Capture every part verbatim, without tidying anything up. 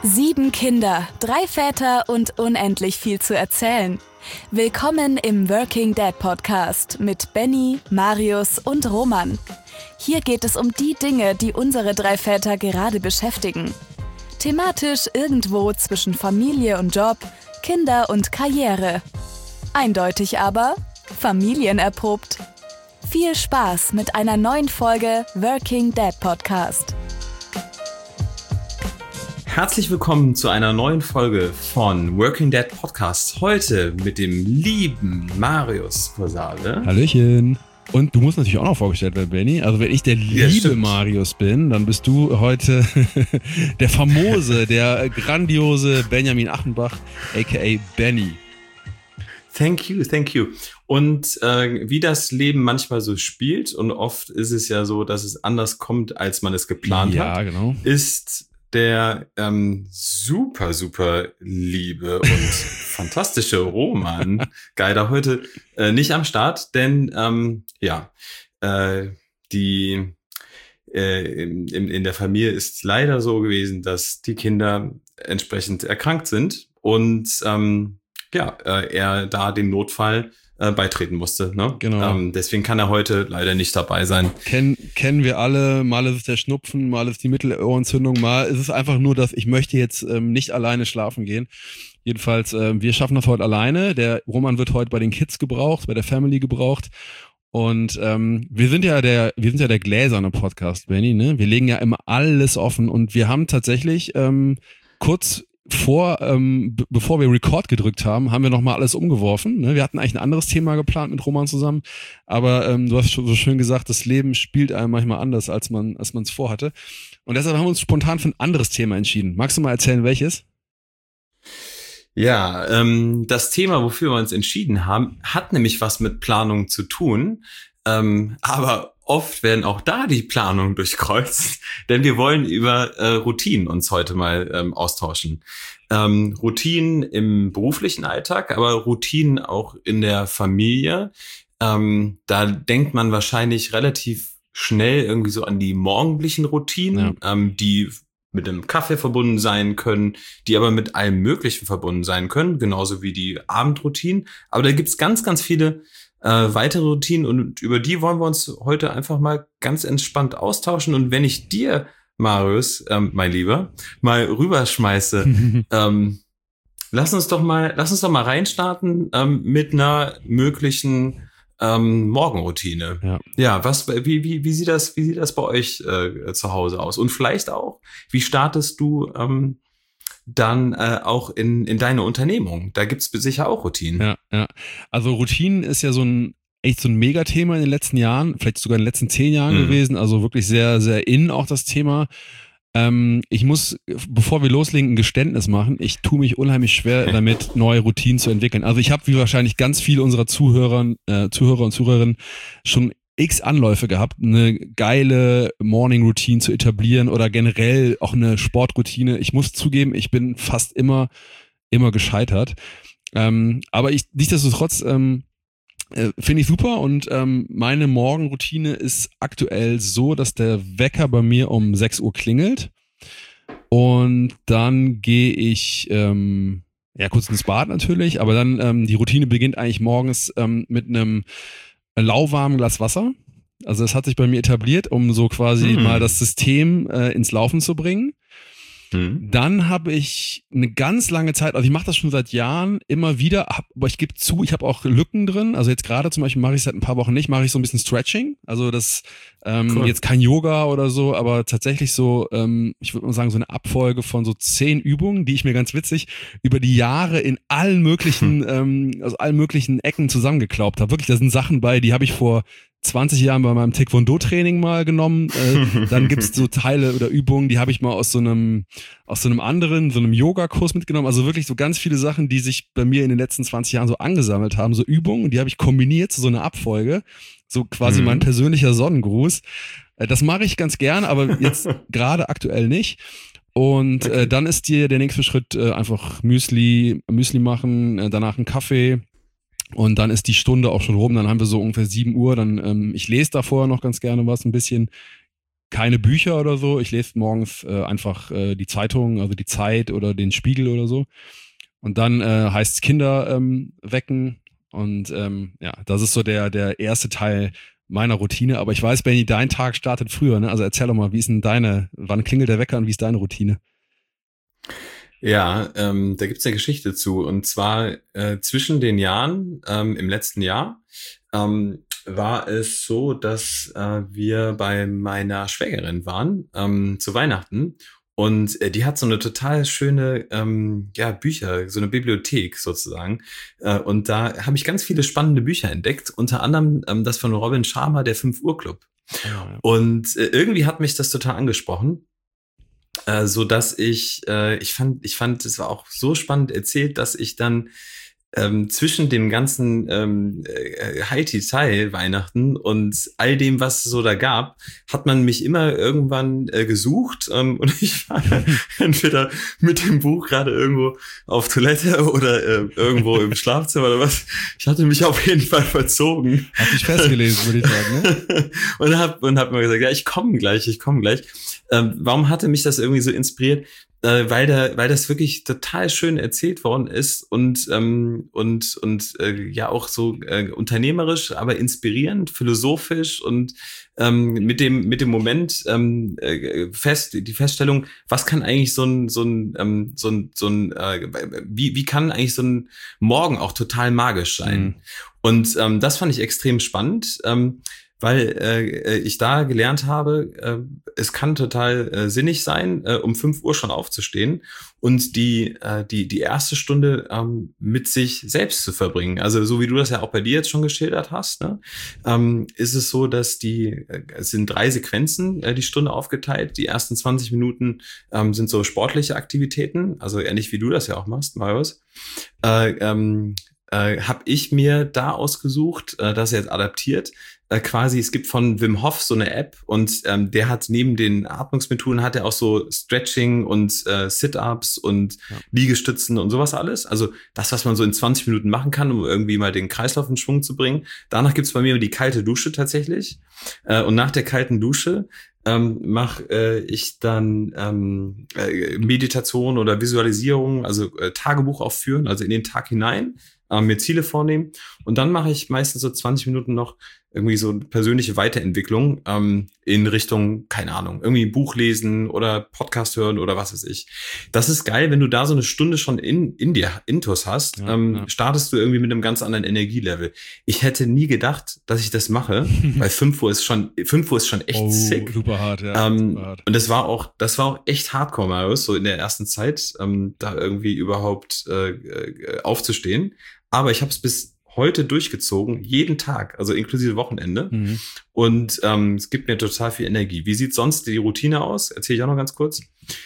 Sieben Kinder, drei Väter und unendlich viel zu erzählen. Willkommen im Working Dad Podcast mit Benny, Marius und Roman. Hier geht es um die Dinge, die unsere drei Väter gerade beschäftigen. Thematisch irgendwo zwischen Familie und Job, Kinder und Karriere. Eindeutig aber familienerprobt. Viel Spaß mit einer neuen Folge Working Dad Podcast. Herzlich willkommen zu einer neuen Folge von Working Dad Podcast. Heute mit dem lieben Marius Posade. Hallöchen. Und du musst natürlich auch noch vorgestellt werden, Benny. Also wenn ich der Ja, liebe stimmt. Marius bin, dann bist du heute der famose, der grandiose Benjamin Achenbach, aka Benny. Thank you, thank you. Und äh, wie das Leben manchmal so spielt, und oft ist es ja so, dass es anders kommt, als man es geplant Ja, hat, genau. ist der ähm, super, super liebe und fantastische Roman Geider heute äh, nicht am Start, denn ähm, ja, äh, die äh, in, in der Familie ist leider so gewesen, dass die Kinder entsprechend erkrankt sind und ähm, ja, äh, er da dem Notfall äh, beitreten musste. Ne? Genau. Ähm, deswegen kann er heute leider nicht dabei sein. Ken, kennen wir alle, mal ist es der Schnupfen, mal ist die Mittelohrentzündung, mal ist es einfach nur, dass ich möchte jetzt ähm, nicht alleine schlafen gehen. Jedenfalls, ähm, wir schaffen das heute alleine. Der Roman wird heute bei den Kids gebraucht, bei der Family gebraucht. Und ähm, wir sind ja der, wir sind ja der gläserne Podcast, Benny, ne? Wir legen ja immer alles offen und wir haben tatsächlich ähm, kurz vor, ähm, b- bevor wir Record gedrückt haben, haben wir nochmal alles umgeworfen. Ne? Wir hatten eigentlich ein anderes Thema geplant mit Roman zusammen, aber ähm, du hast schon so schön gesagt, das Leben spielt einem manchmal anders, als man als man es vorhatte. Und deshalb haben wir uns spontan für ein anderes Thema entschieden. Magst du mal erzählen, welches? Ja, ähm, das Thema, wofür wir uns entschieden haben, hat nämlich was mit Planung zu tun. Ähm, aber oft werden auch da die Planungen durchkreuzt, denn wir wollen über äh, Routinen uns heute mal ähm, austauschen. Ähm, Routinen im beruflichen Alltag, aber Routinen auch in der Familie. Ähm, da denkt man wahrscheinlich relativ schnell irgendwie so an die morgendlichen Routinen, ja. ähm, die mit dem Kaffee verbunden sein können, die aber mit allem Möglichen verbunden sein können, genauso wie die Abendroutinen. Aber da gibt's ganz, ganz viele äh, weitere Routinen und über die wollen wir uns heute einfach mal ganz entspannt austauschen. Und wenn ich dir, Marius, ähm, mein Lieber, mal rüberschmeiße, ähm, lass uns doch mal, lass uns doch mal reinstarten ähm, mit einer möglichen ähm, Morgenroutine. Ja. Ja, was, wie, wie, wie sieht das, wie sieht das bei euch äh, zu Hause aus? Und vielleicht auch, wie startest du ähm, dann äh, auch in, in deine Unternehmung? Da gibt's sicher auch Routinen. Ja, ja. Also Routinen ist ja so ein echt so ein Megathema in den letzten Jahren, vielleicht sogar in den letzten zehn Jahren Mhm. gewesen. Also wirklich sehr, sehr in auch das Thema. Ähm, ich muss, bevor wir loslegen, ein Geständnis machen. Ich tue mich unheimlich schwer damit, neue Routinen zu entwickeln. Also ich habe, wie wahrscheinlich ganz viele unserer Zuhörer, äh, Zuhörer und Zuhörerinnen, schon x Anläufe gehabt, eine geile Morning Routine zu etablieren oder generell auch eine Sportroutine. Ich muss zugeben, ich bin fast immer, immer gescheitert. Ähm, aber ich, nichtsdestotrotz, ähm, äh, finde ich super und ähm, meine Morgenroutine ist aktuell so, dass der Wecker bei mir um sechs Uhr klingelt und dann gehe ich ähm, ja kurz ins Bad natürlich, aber dann ähm, die Routine beginnt eigentlich morgens ähm, mit einem lauwarmen Glas Wasser. Also das hat sich bei mir etabliert, um so quasi Hm. mal das System äh, ins Laufen zu bringen. Mhm. Dann habe ich eine ganz lange Zeit, also ich mache das schon seit Jahren immer wieder, hab, aber ich gebe zu, ich habe auch Lücken drin. Also jetzt gerade zum Beispiel mache ich seit ein paar Wochen nicht, mache ich so ein bisschen Stretching. Also das ähm, Cool. jetzt kein Yoga oder so, aber tatsächlich so, ähm, ich würde mal sagen, so eine Abfolge von so zehn Übungen, die ich mir ganz witzig über die Jahre in allen möglichen, ähm, aus allen möglichen Ecken zusammengeklaubt habe. Wirklich, da sind Sachen bei, die habe ich vor zwanzig Jahren bei meinem Taekwondo-Training mal genommen. Äh, dann gibt's so Teile oder Übungen, die habe ich mal aus so einem aus so einem anderen, so einem Yoga-Kurs mitgenommen. Also wirklich so ganz viele Sachen, die sich bei mir in den letzten zwanzig Jahren so angesammelt haben. So Übungen, die habe ich kombiniert zu so einer Abfolge. So quasi Mhm. mein persönlicher Sonnengruß. Äh, das mache ich ganz gern, aber jetzt gerade aktuell nicht. Und Okay. äh, dann ist dir der nächste Schritt äh, einfach Müsli, Müsli machen, äh, danach einen Kaffee. Und dann ist die Stunde auch schon rum, dann haben wir so ungefähr sieben Uhr, dann, ähm, ich lese da vorher noch ganz gerne was, ein bisschen, keine Bücher oder so. Ich lese morgens äh, einfach äh, die Zeitung, also die Zeit oder den Spiegel oder so. Und dann äh, heißt es Kinder ähm, wecken. Und ähm, ja, das ist so der, der erste Teil meiner Routine. Aber ich weiß, Benni, dein Tag startet früher, ne? Also erzähl doch mal, wie ist denn deine, wann klingelt der Wecker und wie ist deine Routine? Ja, ähm, da gibt's eine Geschichte zu. Und zwar äh, zwischen den Jahren, ähm, im letzten Jahr, ähm, war es so, dass äh, wir bei meiner Schwägerin waren ähm, zu Weihnachten. Und äh, die hat so eine total schöne ähm, ja, Bücher, so eine Bibliothek sozusagen. Äh, und da habe ich ganz viele spannende Bücher entdeckt, unter anderem ähm, das von Robin Sharma, der fünf Uhr Club. Ja. Und äh, irgendwie hat mich das total angesprochen. Äh, so dass ich, äh, ich fand, ich fand, es war auch so spannend erzählt, dass ich dann ähm, zwischen dem ganzen ähm, äh, High-Tea Weihnachten und all dem, was es so da gab, hat man mich immer irgendwann äh, gesucht ähm, und ich war entweder mit dem Buch gerade irgendwo auf Toilette oder äh, irgendwo im Schlafzimmer oder was. Ich hatte mich auf jeden Fall verzogen. Hat dich festgelesen, würde ich sagen, ne? und hab und hab mir gesagt, ja, ich komme gleich, ich komme gleich. Ähm, warum hatte mich das irgendwie so inspiriert? Äh, weil da, weil das wirklich total schön erzählt worden ist und ähm, und und äh, ja auch so äh, unternehmerisch, aber inspirierend, philosophisch und ähm, mit dem mit dem Moment ähm, äh, fest die Feststellung, was kann eigentlich so ein so ein ähm, so ein so ein äh, wie wie kann eigentlich so ein Morgen auch total magisch sein? Mhm. Und ähm, das fand ich extrem spannend. Ähm, weil äh, ich da gelernt habe, äh, es kann total äh, sinnig sein, äh, um fünf Uhr schon aufzustehen und die äh, die die erste Stunde ähm, mit sich selbst zu verbringen. Also so wie du das ja auch bei dir jetzt schon geschildert hast, ne, ähm, ist es so, dass die äh, es sind drei Sequenzen äh, die Stunde aufgeteilt. Die ersten zwanzig Minuten ähm, sind so sportliche Aktivitäten, also ähnlich wie du das ja auch machst, Marius. Äh, ähm, äh, habe ich mir da ausgesucht, äh, das jetzt adaptiert. Äh, quasi, es gibt von Wim Hof so eine App und ähm, der hat neben den Atmungsmethoden hat er auch so Stretching und äh, Sit-Ups und ja. Liegestützen und sowas alles. Also das, was man so in zwanzig Minuten machen kann, um irgendwie mal den Kreislauf in Schwung zu bringen. Danach gibt's bei mir die kalte Dusche tatsächlich. Äh, und nach der kalten Dusche ähm, mache äh, ich dann ähm, äh, Meditation oder Visualisierung, also äh, Tagebuch aufführen, also in den Tag hinein. Äh, mir Ziele vornehmen und dann mache ich meistens so zwanzig Minuten noch irgendwie so persönliche Weiterentwicklung ähm, in Richtung, keine Ahnung, irgendwie ein Buch lesen oder Podcast hören oder was weiß ich. Das ist geil, wenn du da so eine Stunde schon in, in dir Intus hast, ja, ähm, ja. startest du irgendwie mit einem ganz anderen Energielevel. Ich hätte nie gedacht, dass ich das mache, weil fünf Uhr ist schon, fünf Uhr ist schon echt oh, sick. Super hart, ja. Ähm, super hart. Und das war auch, das war auch echt hardcore, Marius, so in der ersten Zeit, ähm, da irgendwie überhaupt äh, äh, aufzustehen. Aber ich habe es bis heute durchgezogen, jeden Tag, also inklusive Wochenende. Mhm. Und ähm, es gibt mir total viel Energie. Wie sieht sonst die Routine aus? Erzähle ich auch noch ganz kurz.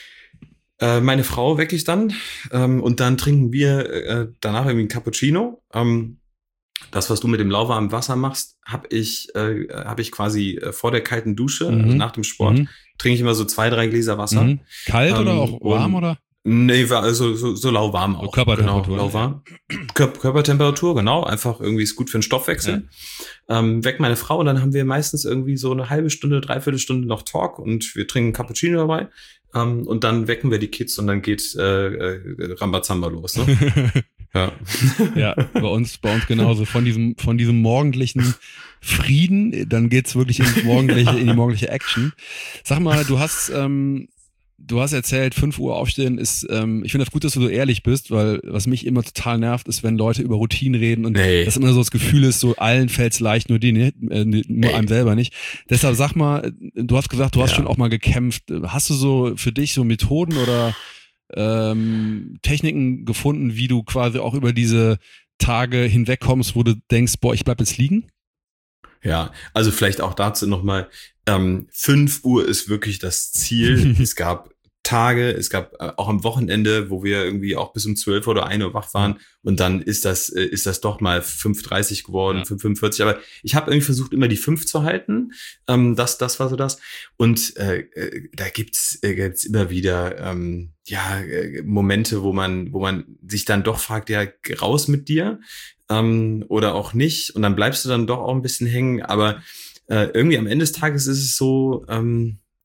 Äh, meine Frau wecke ich dann ähm, und dann trinken wir äh, danach irgendwie einen Cappuccino. Ähm, das, was du mit dem lauwarmen Wasser machst, habe ich äh, habe ich quasi äh, vor der kalten Dusche, mhm. also nach dem Sport, mhm. trinke ich immer so zwei, drei Gläser Wasser. Mhm. Kalt ähm, oder auch warm, oder? Nee, war also so, so lauwarm auch. So Körpertemperatur. Genau, lauwarm. Kör- Körpertemperatur, genau. Einfach irgendwie ist gut für den Stoffwechsel. Ja. Ähm, weck meine Frau und dann haben wir meistens irgendwie so eine halbe Stunde, dreiviertel Stunde noch Talk und wir trinken Cappuccino dabei. Ähm, und dann wecken wir die Kids und dann geht äh, äh, Rambazamba los. Ne? ja. ja, bei uns, bei uns genauso. Von diesem, von diesem morgendlichen Frieden, dann geht's wirklich ins morgendliche, in die morgendliche Action. Sag mal, du hast ähm, Du hast erzählt, fünf Uhr aufstehen ist, ähm, ich finde das gut, dass du so ehrlich bist, weil was mich immer total nervt, ist, wenn Leute über Routinen reden und nee. das immer so das Gefühl ist, so allen fällt's leicht, nur die nicht, äh, nur nee. einem selber nicht. Deshalb sag mal, du hast gesagt, du hast ja. schon auch mal gekämpft. Hast du so für dich so Methoden oder ähm, Techniken gefunden, wie du quasi auch über diese Tage hinwegkommst, wo du denkst, boah, ich bleib jetzt liegen? Ja, also vielleicht auch dazu nochmal, ähm, fünf Uhr ist wirklich das Ziel. Es gab Tage, es gab äh, auch am Wochenende, wo wir irgendwie auch bis um zwölf oder ein Uhr wach waren und dann ist das äh, ist das doch mal fünf Uhr dreißig geworden, ja. fünf Uhr fünfundvierzig, aber ich habe irgendwie versucht, immer die fünf zu halten, ähm, das das war so das und äh, äh, da gibt's, äh, gibt's immer wieder ähm, ja äh, Momente, wo man wo man sich dann doch fragt, ja, raus mit dir ähm, oder auch nicht und dann bleibst du dann doch auch ein bisschen hängen, aber äh, irgendwie am Ende des Tages ist es so, ähm,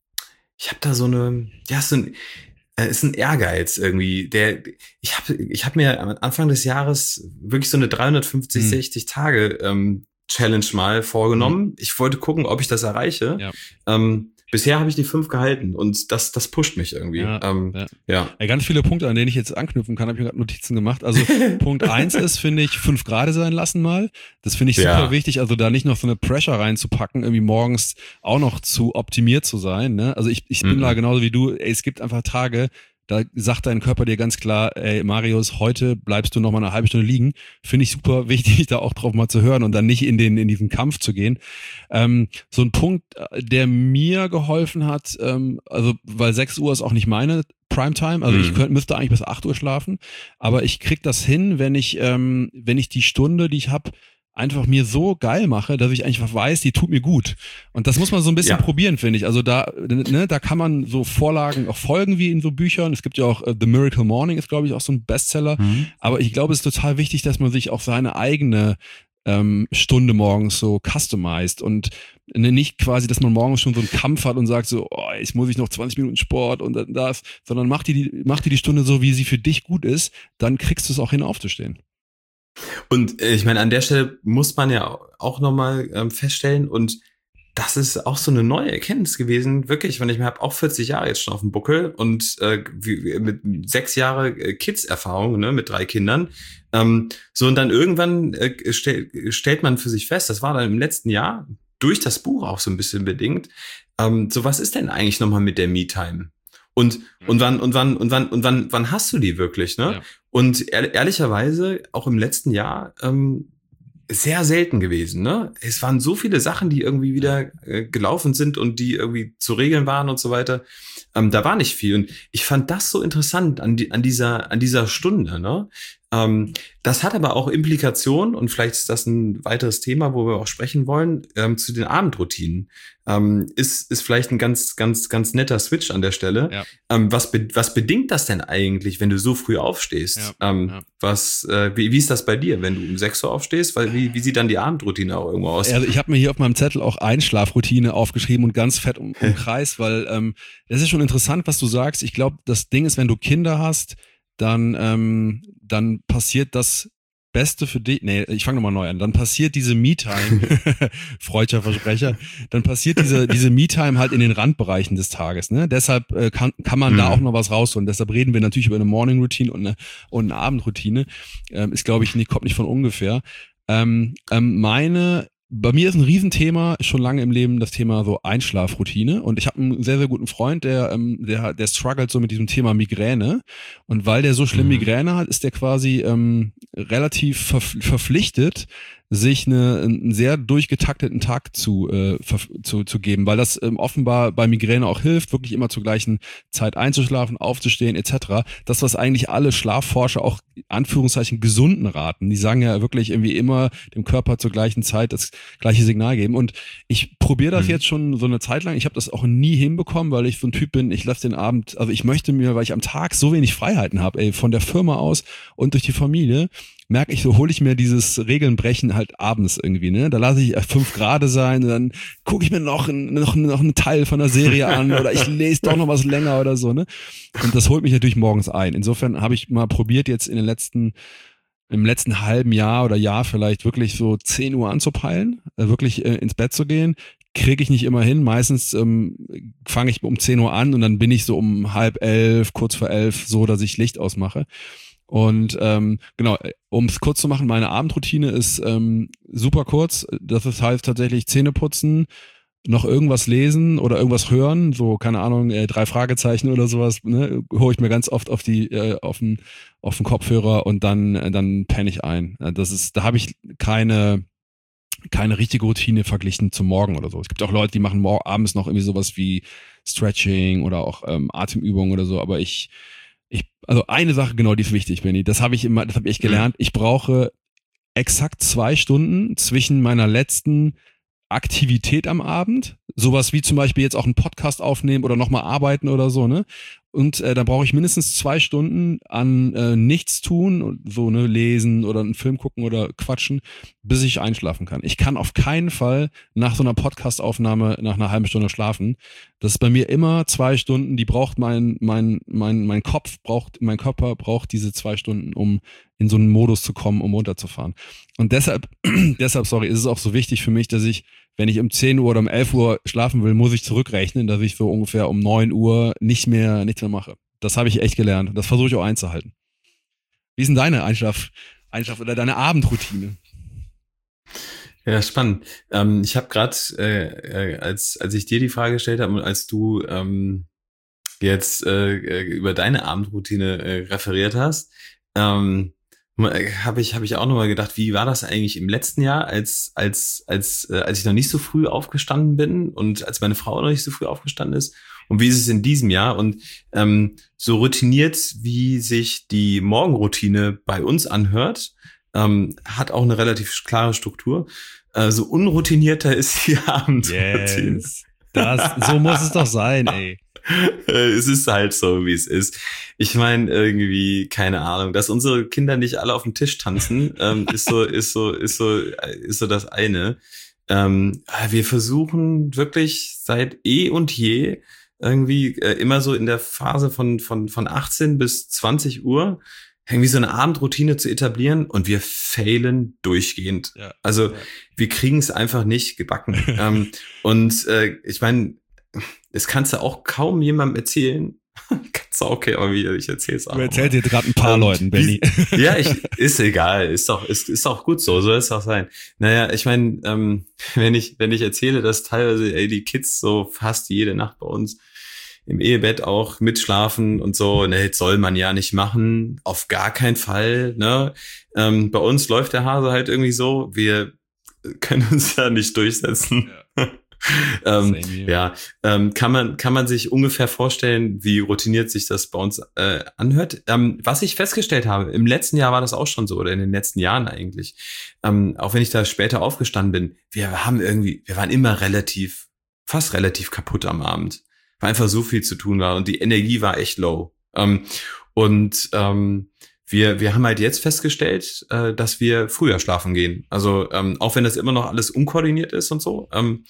ich habe da so eine, ja, so ein, äh, ist ein Ehrgeiz irgendwie. Der, ich habe, ich habe mir am Anfang des Jahres wirklich so eine dreihundertfünfzig, Hm. sechzig Tage ähm, Challenge mal vorgenommen. Hm. Ich wollte gucken, ob ich das erreiche. Ja. Ähm, bisher habe ich die fünf gehalten und das, das pusht mich irgendwie. Ja, ähm, ja. ja. Ja, ganz viele Punkte, an denen ich jetzt anknüpfen kann, habe ich mir gerade Notizen gemacht. Also Punkt eins ist, finde ich, fünf Grad sein lassen mal. Das finde ich super Ja. wichtig. Also da nicht noch so eine Pressure reinzupacken, irgendwie morgens auch noch zu optimiert zu sein. Ne? Also ich, ich bin Mhm. da genauso wie du. Ey, es gibt einfach Tage, da sagt dein Körper dir ganz klar, ey Marius, heute bleibst du noch mal eine halbe Stunde liegen. Finde ich super wichtig, da auch drauf mal zu hören und dann nicht in den in diesen Kampf zu gehen. Ähm, so ein Punkt, der mir geholfen hat, ähm, also weil sechs Uhr ist auch nicht meine Primetime, also Mhm. ich könnte, müsste eigentlich bis acht Uhr schlafen, aber ich krieg das hin, wenn ich ähm, wenn ich die Stunde, die ich habe, einfach mir so geil mache, dass ich einfach weiß, die tut mir gut. Und das muss man so ein bisschen Ja. probieren, finde ich. Also da, ne, da kann man so Vorlagen auch folgen wie in so Büchern. Es gibt ja auch uh, The Miracle Morning ist, glaube ich, auch so ein Bestseller. Mhm. Aber ich glaube, es ist total wichtig, dass man sich auch seine eigene ähm, Stunde morgens so customized und ne, nicht quasi, dass man morgens schon so einen Kampf hat und sagt so, oh, jetzt muss ich noch zwanzig Minuten Sport und dann das, sondern mach dir die, mach dir die Stunde so, wie sie für dich gut ist, dann kriegst du es auch hin, aufzustehen. Und äh, ich meine, an der Stelle muss man ja auch nochmal ähm, feststellen, und das ist auch so eine neue Erkenntnis gewesen, wirklich, wenn ich mir habe auch vierzig Jahre jetzt schon auf dem Buckel und äh, wie, mit sechs Jahre äh, Kids-Erfahrung, ne, mit drei Kindern. Ähm, so, und dann irgendwann äh, stell, stellt man für sich fest, das war dann im letzten Jahr, durch das Buch auch so ein bisschen bedingt, ähm, so was ist denn eigentlich nochmal mit der Me-Time? Und, und wann, und wann, und wann, und wann, wann hast du die wirklich, ne? Ja. Und ehr, ehrlicherweise, auch im letzten Jahr, ähm, sehr selten gewesen, ne? Es waren so viele Sachen, die irgendwie wieder äh, gelaufen sind und die irgendwie zu regeln waren und so weiter. Ähm, da war nicht viel. Und ich fand das so interessant an, die, an dieser, an dieser Stunde, ne? Ähm, das hat aber auch Implikationen, und vielleicht ist das ein weiteres Thema, wo wir auch sprechen wollen, ähm, zu den Abendroutinen. Ähm, ist, ist vielleicht ein ganz, ganz, ganz netter Switch an der Stelle. Ja. Ähm, was, be- was bedingt das denn eigentlich, wenn du so früh aufstehst? Ja, ähm, ja. Was, äh, wie, wie ist das bei dir, wenn du um sechs Uhr aufstehst? Weil, wie, wie sieht dann die Abendroutine auch irgendwo aus? Also ich habe mir hier auf meinem Zettel auch Einschlafroutine aufgeschrieben und ganz fett um, um Kreis, weil ähm, das ist schon interessant, was du sagst. Ich glaube, das Ding ist, wenn du Kinder hast, dann ähm, dann passiert das Beste für dich, nee, ich fange nochmal neu an, dann passiert diese Me-Time, freudscher Versprecher, dann passiert diese diese Me-Time halt in den Randbereichen des Tages, ne? Deshalb äh, kann kann man Mhm. da auch noch was rausholen. Deshalb reden wir natürlich über eine Morning Routine und eine und eine Abendroutine. Ähm, ist, glaube ich, nicht, kommt nicht von ungefähr. Ähm, ähm, meine Bei mir ist ein Riesenthema schon lange im Leben das Thema so Einschlafroutine, und ich habe einen sehr, sehr guten Freund, der, ähm, der, der struggelt so mit diesem Thema Migräne, und weil der so schlimm Mhm. Migräne hat, ist der quasi ähm, relativ verf- verpflichtet, sich eine, einen sehr durchgetakteten Tag zu, äh, verf- zu, zu geben, weil das ähm, offenbar bei Migräne auch hilft, wirklich immer zur gleichen Zeit einzuschlafen, aufzustehen et cetera. Das, was eigentlich alle Schlafforscher auch Anführungszeichen gesunden raten. Die sagen ja wirklich irgendwie immer dem Körper zur gleichen Zeit das gleiche Signal geben. Und ich probiere das Mhm. jetzt schon so eine Zeit lang. Ich habe das auch nie hinbekommen, weil ich so ein Typ bin, ich lasse den Abend, also ich möchte mir, weil ich am Tag so wenig Freiheiten habe, ey, von der Firma aus und durch die Familie, merke ich, so hole ich mir dieses Regeln brechen halt abends irgendwie, ne? Da lasse ich fünf Grade sein und dann gucke ich mir noch, ein, noch, noch einen Teil von der Serie an oder ich lese doch noch was länger oder so, ne? Und das holt mich natürlich morgens ein. Insofern habe ich mal probiert, jetzt in den letzten, im letzten halben Jahr oder Jahr vielleicht wirklich so zehn Uhr anzupeilen, äh, wirklich äh, ins Bett zu gehen. Kriege ich nicht immer hin. Meistens ähm, fange ich um zehn Uhr an und dann bin ich so um halb elf, kurz vor elf, so, dass ich Licht ausmache. Und ähm, genau, um es kurz zu machen, meine Abendroutine ist ähm, super kurz. Das heißt tatsächlich Zähne putzen, noch irgendwas lesen oder irgendwas hören, so, keine Ahnung, äh, drei Fragezeichen oder sowas, ne, hole ich mir ganz oft auf die, äh, auf den, auf den Kopfhörer und dann, äh, dann penne ich ein. Das ist, da habe ich keine, keine richtige Routine verglichen zum Morgen oder so. Es gibt auch Leute, die machen mor- abends noch irgendwie sowas wie Stretching oder auch ähm, Atemübungen oder so, aber ich, ich, also eine Sache genau, die ist wichtig, Benni. Das habe ich immer, das habe ich gelernt. Ich brauche exakt zwei Stunden zwischen meiner letzten Aktivität am Abend, sowas wie zum Beispiel jetzt auch einen Podcast aufnehmen oder nochmal arbeiten oder so, ne? und äh, dann brauche ich mindestens zwei Stunden an äh, nichts tun und so, ne, lesen oder einen Film gucken oder quatschen, bis ich einschlafen kann. Ich kann auf keinen Fall nach so einer Podcast-Aufnahme nach einer halben Stunde schlafen. Das ist bei mir immer zwei Stunden, die braucht mein, mein, mein, mein Kopf braucht, mein Körper braucht diese zwei Stunden, um in so einen Modus zu kommen, um runterzufahren. Und deshalb, deshalb, sorry, ist es auch so wichtig für mich, dass ich, wenn ich um zehn Uhr oder um elf Uhr schlafen will, muss ich zurückrechnen, dass ich so ungefähr um neun Uhr nicht mehr, nichts mehr mache. Das habe ich echt gelernt. Das versuche ich auch einzuhalten. Wie ist denn deine Einschlaf, Einschlaf oder deine Abendroutine? Ja, spannend. Ähm, ich habe gerade, äh, als als ich dir die Frage gestellt habe und als du ähm, jetzt äh, über deine Abendroutine äh, referiert hast, ähm, habe ich habe ich auch nochmal gedacht, wie war das eigentlich im letzten Jahr, als als als äh, als ich noch nicht so früh aufgestanden bin und als meine Frau noch nicht so früh aufgestanden ist, und wie ist es in diesem Jahr? Und ähm, so routiniert, wie sich die Morgenroutine bei uns anhört, ähm, hat auch eine relativ klare Struktur. Äh, so unroutinierter ist die Abendroutine. Yes. Das, so muss es doch sein, ey. Es ist halt so, wie es ist. Ich meine, irgendwie, keine Ahnung, dass unsere Kinder nicht alle auf dem Tisch tanzen, ähm, ist so, ist so, ist so, ist so das eine. Ähm, wir versuchen wirklich seit eh und je irgendwie äh, immer so in der Phase von, von, von achtzehn bis zwanzig Uhr irgendwie so eine Abendroutine zu etablieren, und wir failen durchgehend. Ja, also, ja. Wir kriegen es einfach nicht gebacken. ähm, und äh, ich meine, das kannst du auch kaum jemandem erzählen. Kannst du auch, okay, aber wie, ich erzähl's auch. Du erzählst dir gerade ein paar ähm, Leuten, Benny. Ja, ich, ist egal, ist doch, ist, ist auch gut so, soll es auch sein. Naja, ich meine, ähm, wenn ich, wenn ich erzähle, dass teilweise, ey, die Kids so fast jede Nacht bei uns im Ehebett auch mitschlafen und so, ne, das soll man ja nicht machen, auf gar keinen Fall, ne. Ähm, bei uns läuft der Hase halt irgendwie so, wir können uns ja nicht durchsetzen. Ja. ähm, ja, ähm, kann man kann man sich ungefähr vorstellen, wie routiniert sich das bei uns äh, anhört. Ähm, was ich festgestellt habe, im letzten Jahr war das auch schon so, oder in den letzten Jahren eigentlich, ähm, auch wenn ich da später aufgestanden bin, wir haben irgendwie, wir waren immer relativ, fast relativ kaputt am Abend, weil einfach so viel zu tun war und die Energie war echt low. Ähm, und ähm, Wir, wir haben halt jetzt festgestellt, äh, dass wir früher schlafen gehen. Also ähm, auch wenn das immer noch alles unkoordiniert ist und so. Ähm,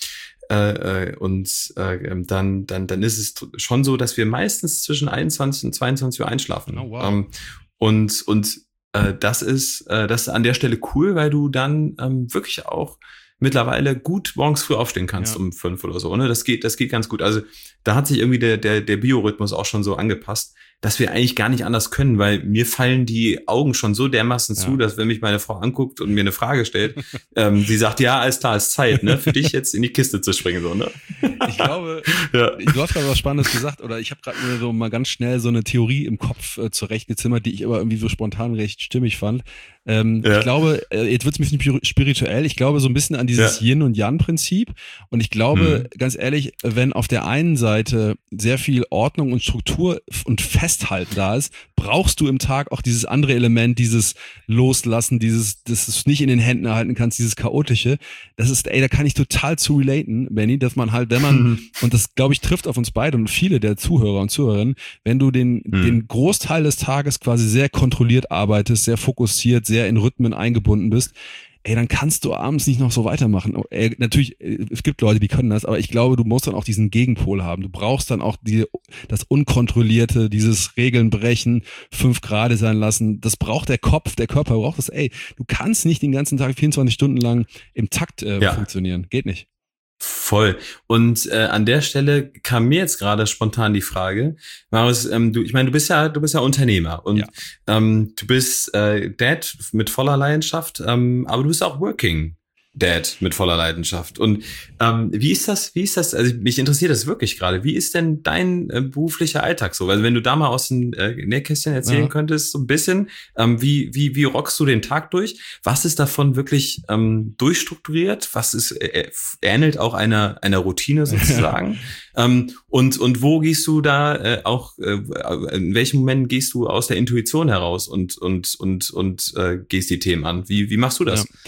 äh, und äh, dann, dann, dann ist es schon so, dass wir meistens zwischen einundzwanzig und zweiundzwanzig Uhr einschlafen. Oh, wow. Ähm, und und äh, das ist äh, das ist an der Stelle cool, weil du dann ähm, wirklich auch mittlerweile gut morgens früh aufstehen kannst, ja, um fünf oder so. Ne? Das geht, das geht ganz gut. Also da hat sich irgendwie der der der Biorhythmus auch schon so angepasst, dass wir eigentlich gar nicht anders können, weil mir fallen die Augen schon so dermaßen ja. zu, dass wenn mich meine Frau anguckt und mir eine Frage stellt, ähm, sie sagt, ja, alles klar, ist Zeit, ne, für dich jetzt in die Kiste zu springen, so, ne? Ich glaube, ja. du hast gerade was Spannendes gesagt, oder ich habe gerade mir so mal ganz schnell so eine Theorie im Kopf äh, zurechtgezimmert, die ich aber irgendwie so spontan recht stimmig fand. Ähm, ja. Ich glaube, äh, jetzt wird's ein bisschen spirituell, ich glaube so ein bisschen an dieses ja. Yin- und Yang-Prinzip, und ich glaube, mhm. ganz ehrlich, wenn auf der einen Seite sehr viel Ordnung und Struktur und Festhalten da ist, brauchst du im Tag auch dieses andere Element, dieses Loslassen, dieses, dass du es nicht in den Händen erhalten kannst, dieses Chaotische. Das ist, ey, da kann ich total zu relaten, Benny, dass man halt, wenn man, mhm. und das, glaube ich, trifft auf uns beide und viele der Zuhörer und Zuhörerinnen, wenn du den, mhm. den Großteil des Tages quasi sehr kontrolliert arbeitest, sehr fokussiert, sehr in Rhythmen eingebunden bist, ey, dann kannst du abends nicht noch so weitermachen. Ey, natürlich, es gibt Leute, die können das, aber ich glaube, du musst dann auch diesen Gegenpol haben. Du brauchst dann auch die, das Unkontrollierte, dieses Regeln brechen, fünf Grade sein lassen. Das braucht der Kopf, der Körper braucht das. Ey, du kannst nicht den ganzen Tag vierundzwanzig Stunden lang im Takt äh, ja. funktionieren. Geht nicht. Voll. Und äh, an der Stelle kam mir jetzt gerade spontan die Frage, Marius, ähm, du, ich meine, du bist ja, du bist ja Unternehmer und ja. ähm, du bist äh, Dad mit voller Leidenschaft, ähm, aber du bist auch Working Dad mit voller Leidenschaft. Und ähm, wie ist das? Wie ist das? Also mich interessiert das wirklich gerade. Wie ist denn dein äh, beruflicher Alltag so? Also wenn du da mal aus dem äh, Nähkästchen erzählen ja. könntest, so ein bisschen, ähm, wie wie wie rockst du den Tag durch? Was ist davon wirklich ähm, durchstrukturiert? Was ist äh, ähnelt auch einer einer Routine sozusagen? ähm, und und wo gehst du da äh, auch? Äh, in welchem Moment gehst du aus der Intuition heraus und und und und äh, gehst die Themen an? Wie wie machst du das? Ja.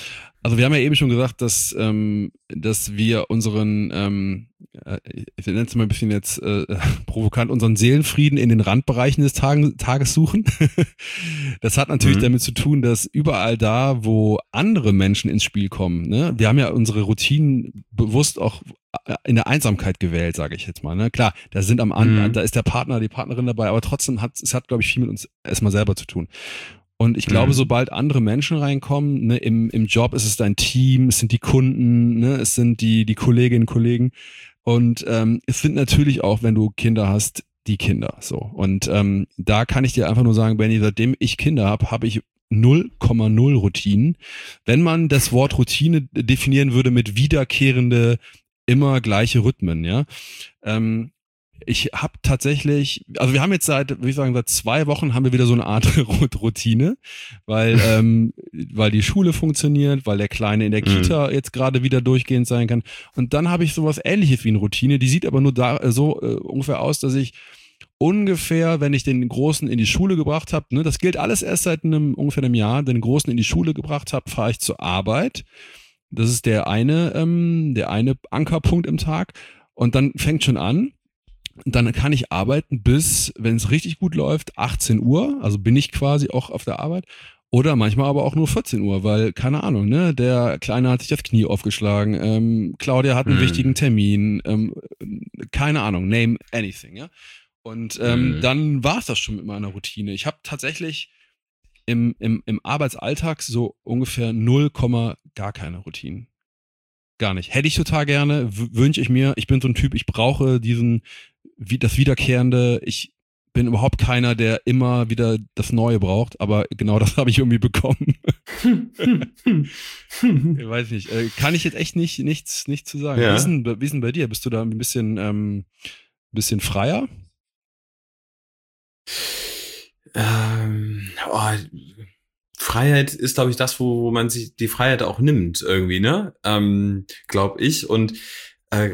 Also wir haben ja eben schon gesagt, dass, ähm, dass wir unseren, ähm, äh, ich nenne es mal ein bisschen jetzt äh, provokant, unseren Seelenfrieden in den Randbereichen des Tages, Tages suchen. Das hat natürlich mhm. damit zu tun, dass überall da, wo andere Menschen ins Spiel kommen, ne, wir haben ja unsere Routinen bewusst auch in der Einsamkeit gewählt, sage ich jetzt mal. Ne? Klar, da sind am An- mhm. da ist der Partner, die Partnerin dabei, aber trotzdem hat es hat, glaube ich, viel mit uns erstmal selber zu tun. Und ich glaube, mhm. sobald andere Menschen reinkommen, ne, im, im Job ist es dein Team, es sind die Kunden, ne, es sind die, die Kolleginnen und Kollegen. Und ähm, es sind natürlich auch, wenn du Kinder hast, die Kinder. So. Und ähm, da kann ich dir einfach nur sagen, Benni, seitdem ich Kinder habe, habe ich null Komma null Routinen. Wenn man das Wort Routine definieren würde mit wiederkehrende, immer gleiche Rhythmen, ja. Ähm, Ich habe tatsächlich, also wir haben jetzt seit, würde ich sagen, seit zwei Wochen haben wir wieder so eine Art Routine, weil ähm, weil die Schule funktioniert, weil der Kleine in der Kita mhm. jetzt gerade wieder durchgehend sein kann. Und dann habe ich sowas Ähnliches wie eine Routine, die sieht aber nur da so äh, ungefähr aus, dass ich ungefähr, wenn ich den Großen in die Schule gebracht habe, ne, das gilt alles erst seit einem ungefähr einem Jahr, den Großen in die Schule gebracht habe, fahre ich zur Arbeit. Das ist der eine, ähm, der eine Ankerpunkt im Tag. Und dann fängt schon an. Dann kann ich arbeiten bis, wenn es richtig gut läuft, achtzehn Uhr. Also bin ich quasi auch auf der Arbeit. Oder manchmal aber auch nur vierzehn Uhr, weil, keine Ahnung, ne, der Kleine hat sich das Knie aufgeschlagen, ähm, Claudia hat einen mm. wichtigen Termin, ähm, keine Ahnung, name anything, ja. Und ähm, mm. dann war es das schon mit meiner Routine. Ich habe tatsächlich im, im, im Arbeitsalltag so ungefähr null, gar keine Routinen. Gar nicht. Hätte ich total gerne, w- wünsche ich mir. Ich bin so ein Typ, ich brauche diesen, wie das Wiederkehrende. Ich bin überhaupt keiner, der immer wieder das Neue braucht, aber genau das habe ich irgendwie bekommen. Ich weiß nicht. Äh, kann ich jetzt echt nicht nichts, nichts zu sagen. Ja. Wie ist denn, wie ist denn bei dir? Bist du da ein bisschen, ähm, bisschen freier? Ähm, oh, Freiheit ist, glaube ich, das, wo, wo man sich die Freiheit auch nimmt, irgendwie, ne? Ähm, glaube ich. Und äh,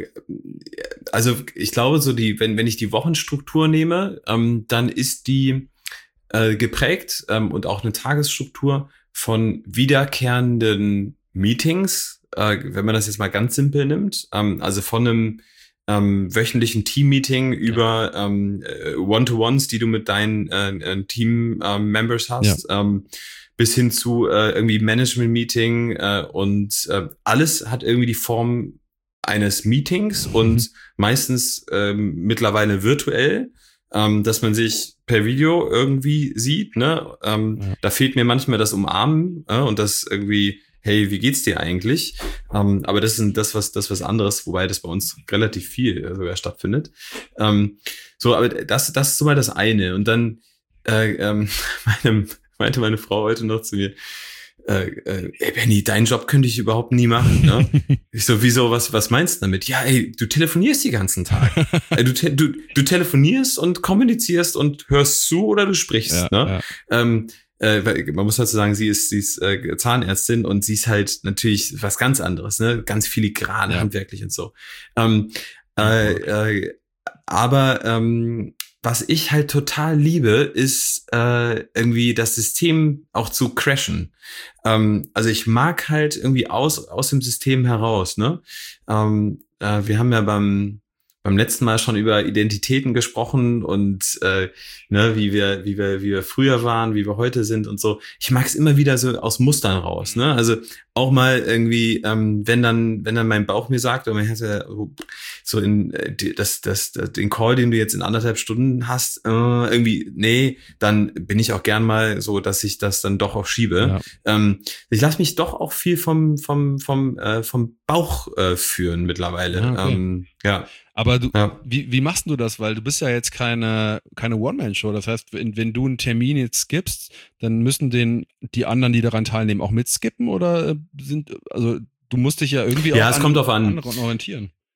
also ich glaube, so die, wenn, wenn ich die Wochenstruktur nehme, ähm, dann ist die äh, geprägt ähm, und auch eine Tagesstruktur von wiederkehrenden Meetings, äh, wenn man das jetzt mal ganz simpel nimmt. Ähm, also von einem Ähm, wöchentlichen Team-Meeting über ja. ähm, One-to-Ones, die du mit deinen äh, Team-Members ähm, hast, ja. ähm, bis hin zu äh, irgendwie Management-Meeting äh, und äh, alles hat irgendwie die Form eines Meetings mhm. und meistens ähm, mittlerweile virtuell, ähm, dass man sich per Video irgendwie sieht. Ne? Ähm, ja. Da fehlt mir manchmal das Umarmen äh, und das irgendwie hey, wie geht's dir eigentlich? Ähm, aber das ist das was das was anderes, wobei das bei uns relativ viel äh, sogar stattfindet. Ähm, so, aber das das ist so mal das eine. Und dann äh, ähm, meine, meinte meine Frau heute noch zu mir, äh, äh, ey Benni, deinen Job könnte ich überhaupt nie machen. Ne? Ich so, wieso, was was meinst du damit? Ja, ey, du telefonierst den ganzen Tag. du, te- du, du telefonierst und kommunizierst und hörst zu oder du sprichst. Ja, ne? Ja. Ähm, Äh, man muss dazu sagen, sie ist, sie ist äh, Zahnärztin und sie ist halt natürlich was ganz anderes, ne, ganz filigran, ja. handwerklich und so. Ähm, äh, äh, aber ähm, was ich halt total liebe, ist äh, irgendwie das System auch zu crashen. Ähm, also ich mag halt irgendwie aus aus dem System heraus, ne. Ähm, äh, wir haben ja beim beim letzten Mal schon über Identitäten gesprochen und äh, ne, wie wir, wie wir, wie wir früher waren, wie wir heute sind und so. Ich mag es immer wieder so aus Mustern raus, ne? Also auch mal irgendwie, ähm, wenn dann, wenn dann mein Bauch mir sagt, oder man hätte so in äh, das, das, das, den Call, den du jetzt in anderthalb Stunden hast, äh, irgendwie, nee, dann bin ich auch gern mal so, dass ich das dann doch auch schiebe. Ja. Ähm, ich lasse mich doch auch viel vom, vom, vom, äh, vom Bauch äh, führen mittlerweile. Ja. Okay. Ähm, ja. Aber du, ja. wie, wie machst du das? Weil du bist ja jetzt keine, keine One-Man-Show. Das heißt, wenn, wenn du einen Termin jetzt skippst, dann müssen den, die anderen, die daran teilnehmen, auch mitskippen oder sind, also du musst dich ja irgendwie ja, auch es an kommt drauf an. anderen orientieren.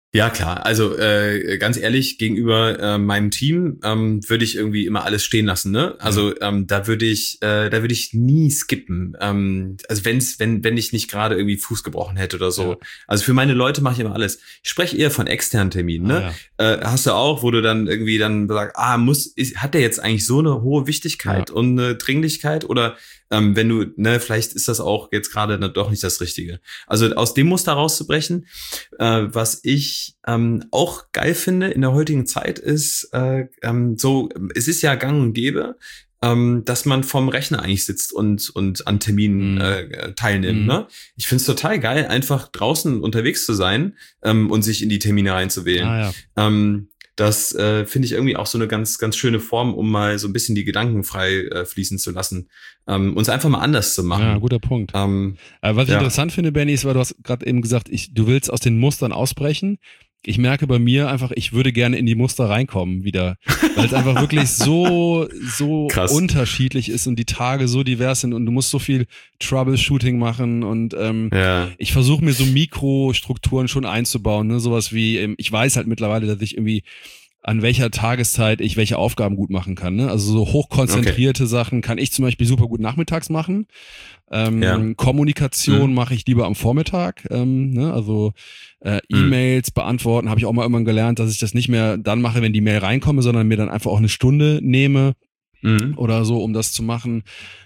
Ja, klar. Also äh, ganz ehrlich, gegenüber äh, meinem Team ähm, würde ich irgendwie immer alles stehen lassen, ne? Also ähm, da würde ich, äh, da würde ich nie skippen. Ähm, also wenn's, wenn, wenn ich nicht gerade irgendwie Fuß gebrochen hätte oder so. Ja. Also für meine Leute mache ich immer alles. Ich spreche eher von externen Terminen, ne? Ah, ja. Äh, hast du auch, wo du dann irgendwie dann sagst, ah, muss, ist, hat der jetzt eigentlich so eine hohe Wichtigkeit Ja. und eine Dringlichkeit oder ähm, wenn du, ne, vielleicht ist das auch jetzt gerade ne, doch nicht das Richtige. Also aus dem Muster rauszubrechen, äh, was ich ähm, auch geil finde in der heutigen Zeit ist, äh, ähm, so, es ist ja gang und gäbe, ähm, dass man vom Rechner eigentlich sitzt und und an Terminen Mhm. äh, teilnimmt. Mhm. Ne? Ich finde es total geil, einfach draußen unterwegs zu sein ähm, und sich in die Termine reinzuwählen. Ah, ja. Ähm, das äh, finde ich irgendwie auch so eine ganz, ganz schöne Form, um mal so ein bisschen die Gedanken frei äh, fließen zu lassen. Ähm, uns einfach mal anders zu machen. Ja, guter Punkt. Ähm, Aber was ich ja. interessant finde, Benny, ist, weil du hast gerade eben gesagt, ich, du willst aus den Mustern ausbrechen. Ich merke bei mir einfach, ich würde gerne in die Muster reinkommen wieder, weil es einfach wirklich so, so Krass. unterschiedlich ist und die Tage so divers sind und du musst so viel Troubleshooting machen und ähm, Ja. ich versuche mir so Mikrostrukturen schon einzubauen, ne? Sowas wie, ähm, ich weiß halt mittlerweile, dass ich irgendwie an welcher Tageszeit ich welche Aufgaben gut machen kann. Ne? Also so hochkonzentrierte okay. Sachen kann ich zum Beispiel super gut nachmittags machen. Ähm, ja. Kommunikation mhm. mache ich lieber am Vormittag. Ähm, ne? Also äh, E-Mails mhm. beantworten habe ich auch mal irgendwann gelernt, dass ich das nicht mehr dann mache, wenn die Mail reinkomme, sondern mir dann einfach auch eine Stunde nehme mhm. oder so, um das zu machen.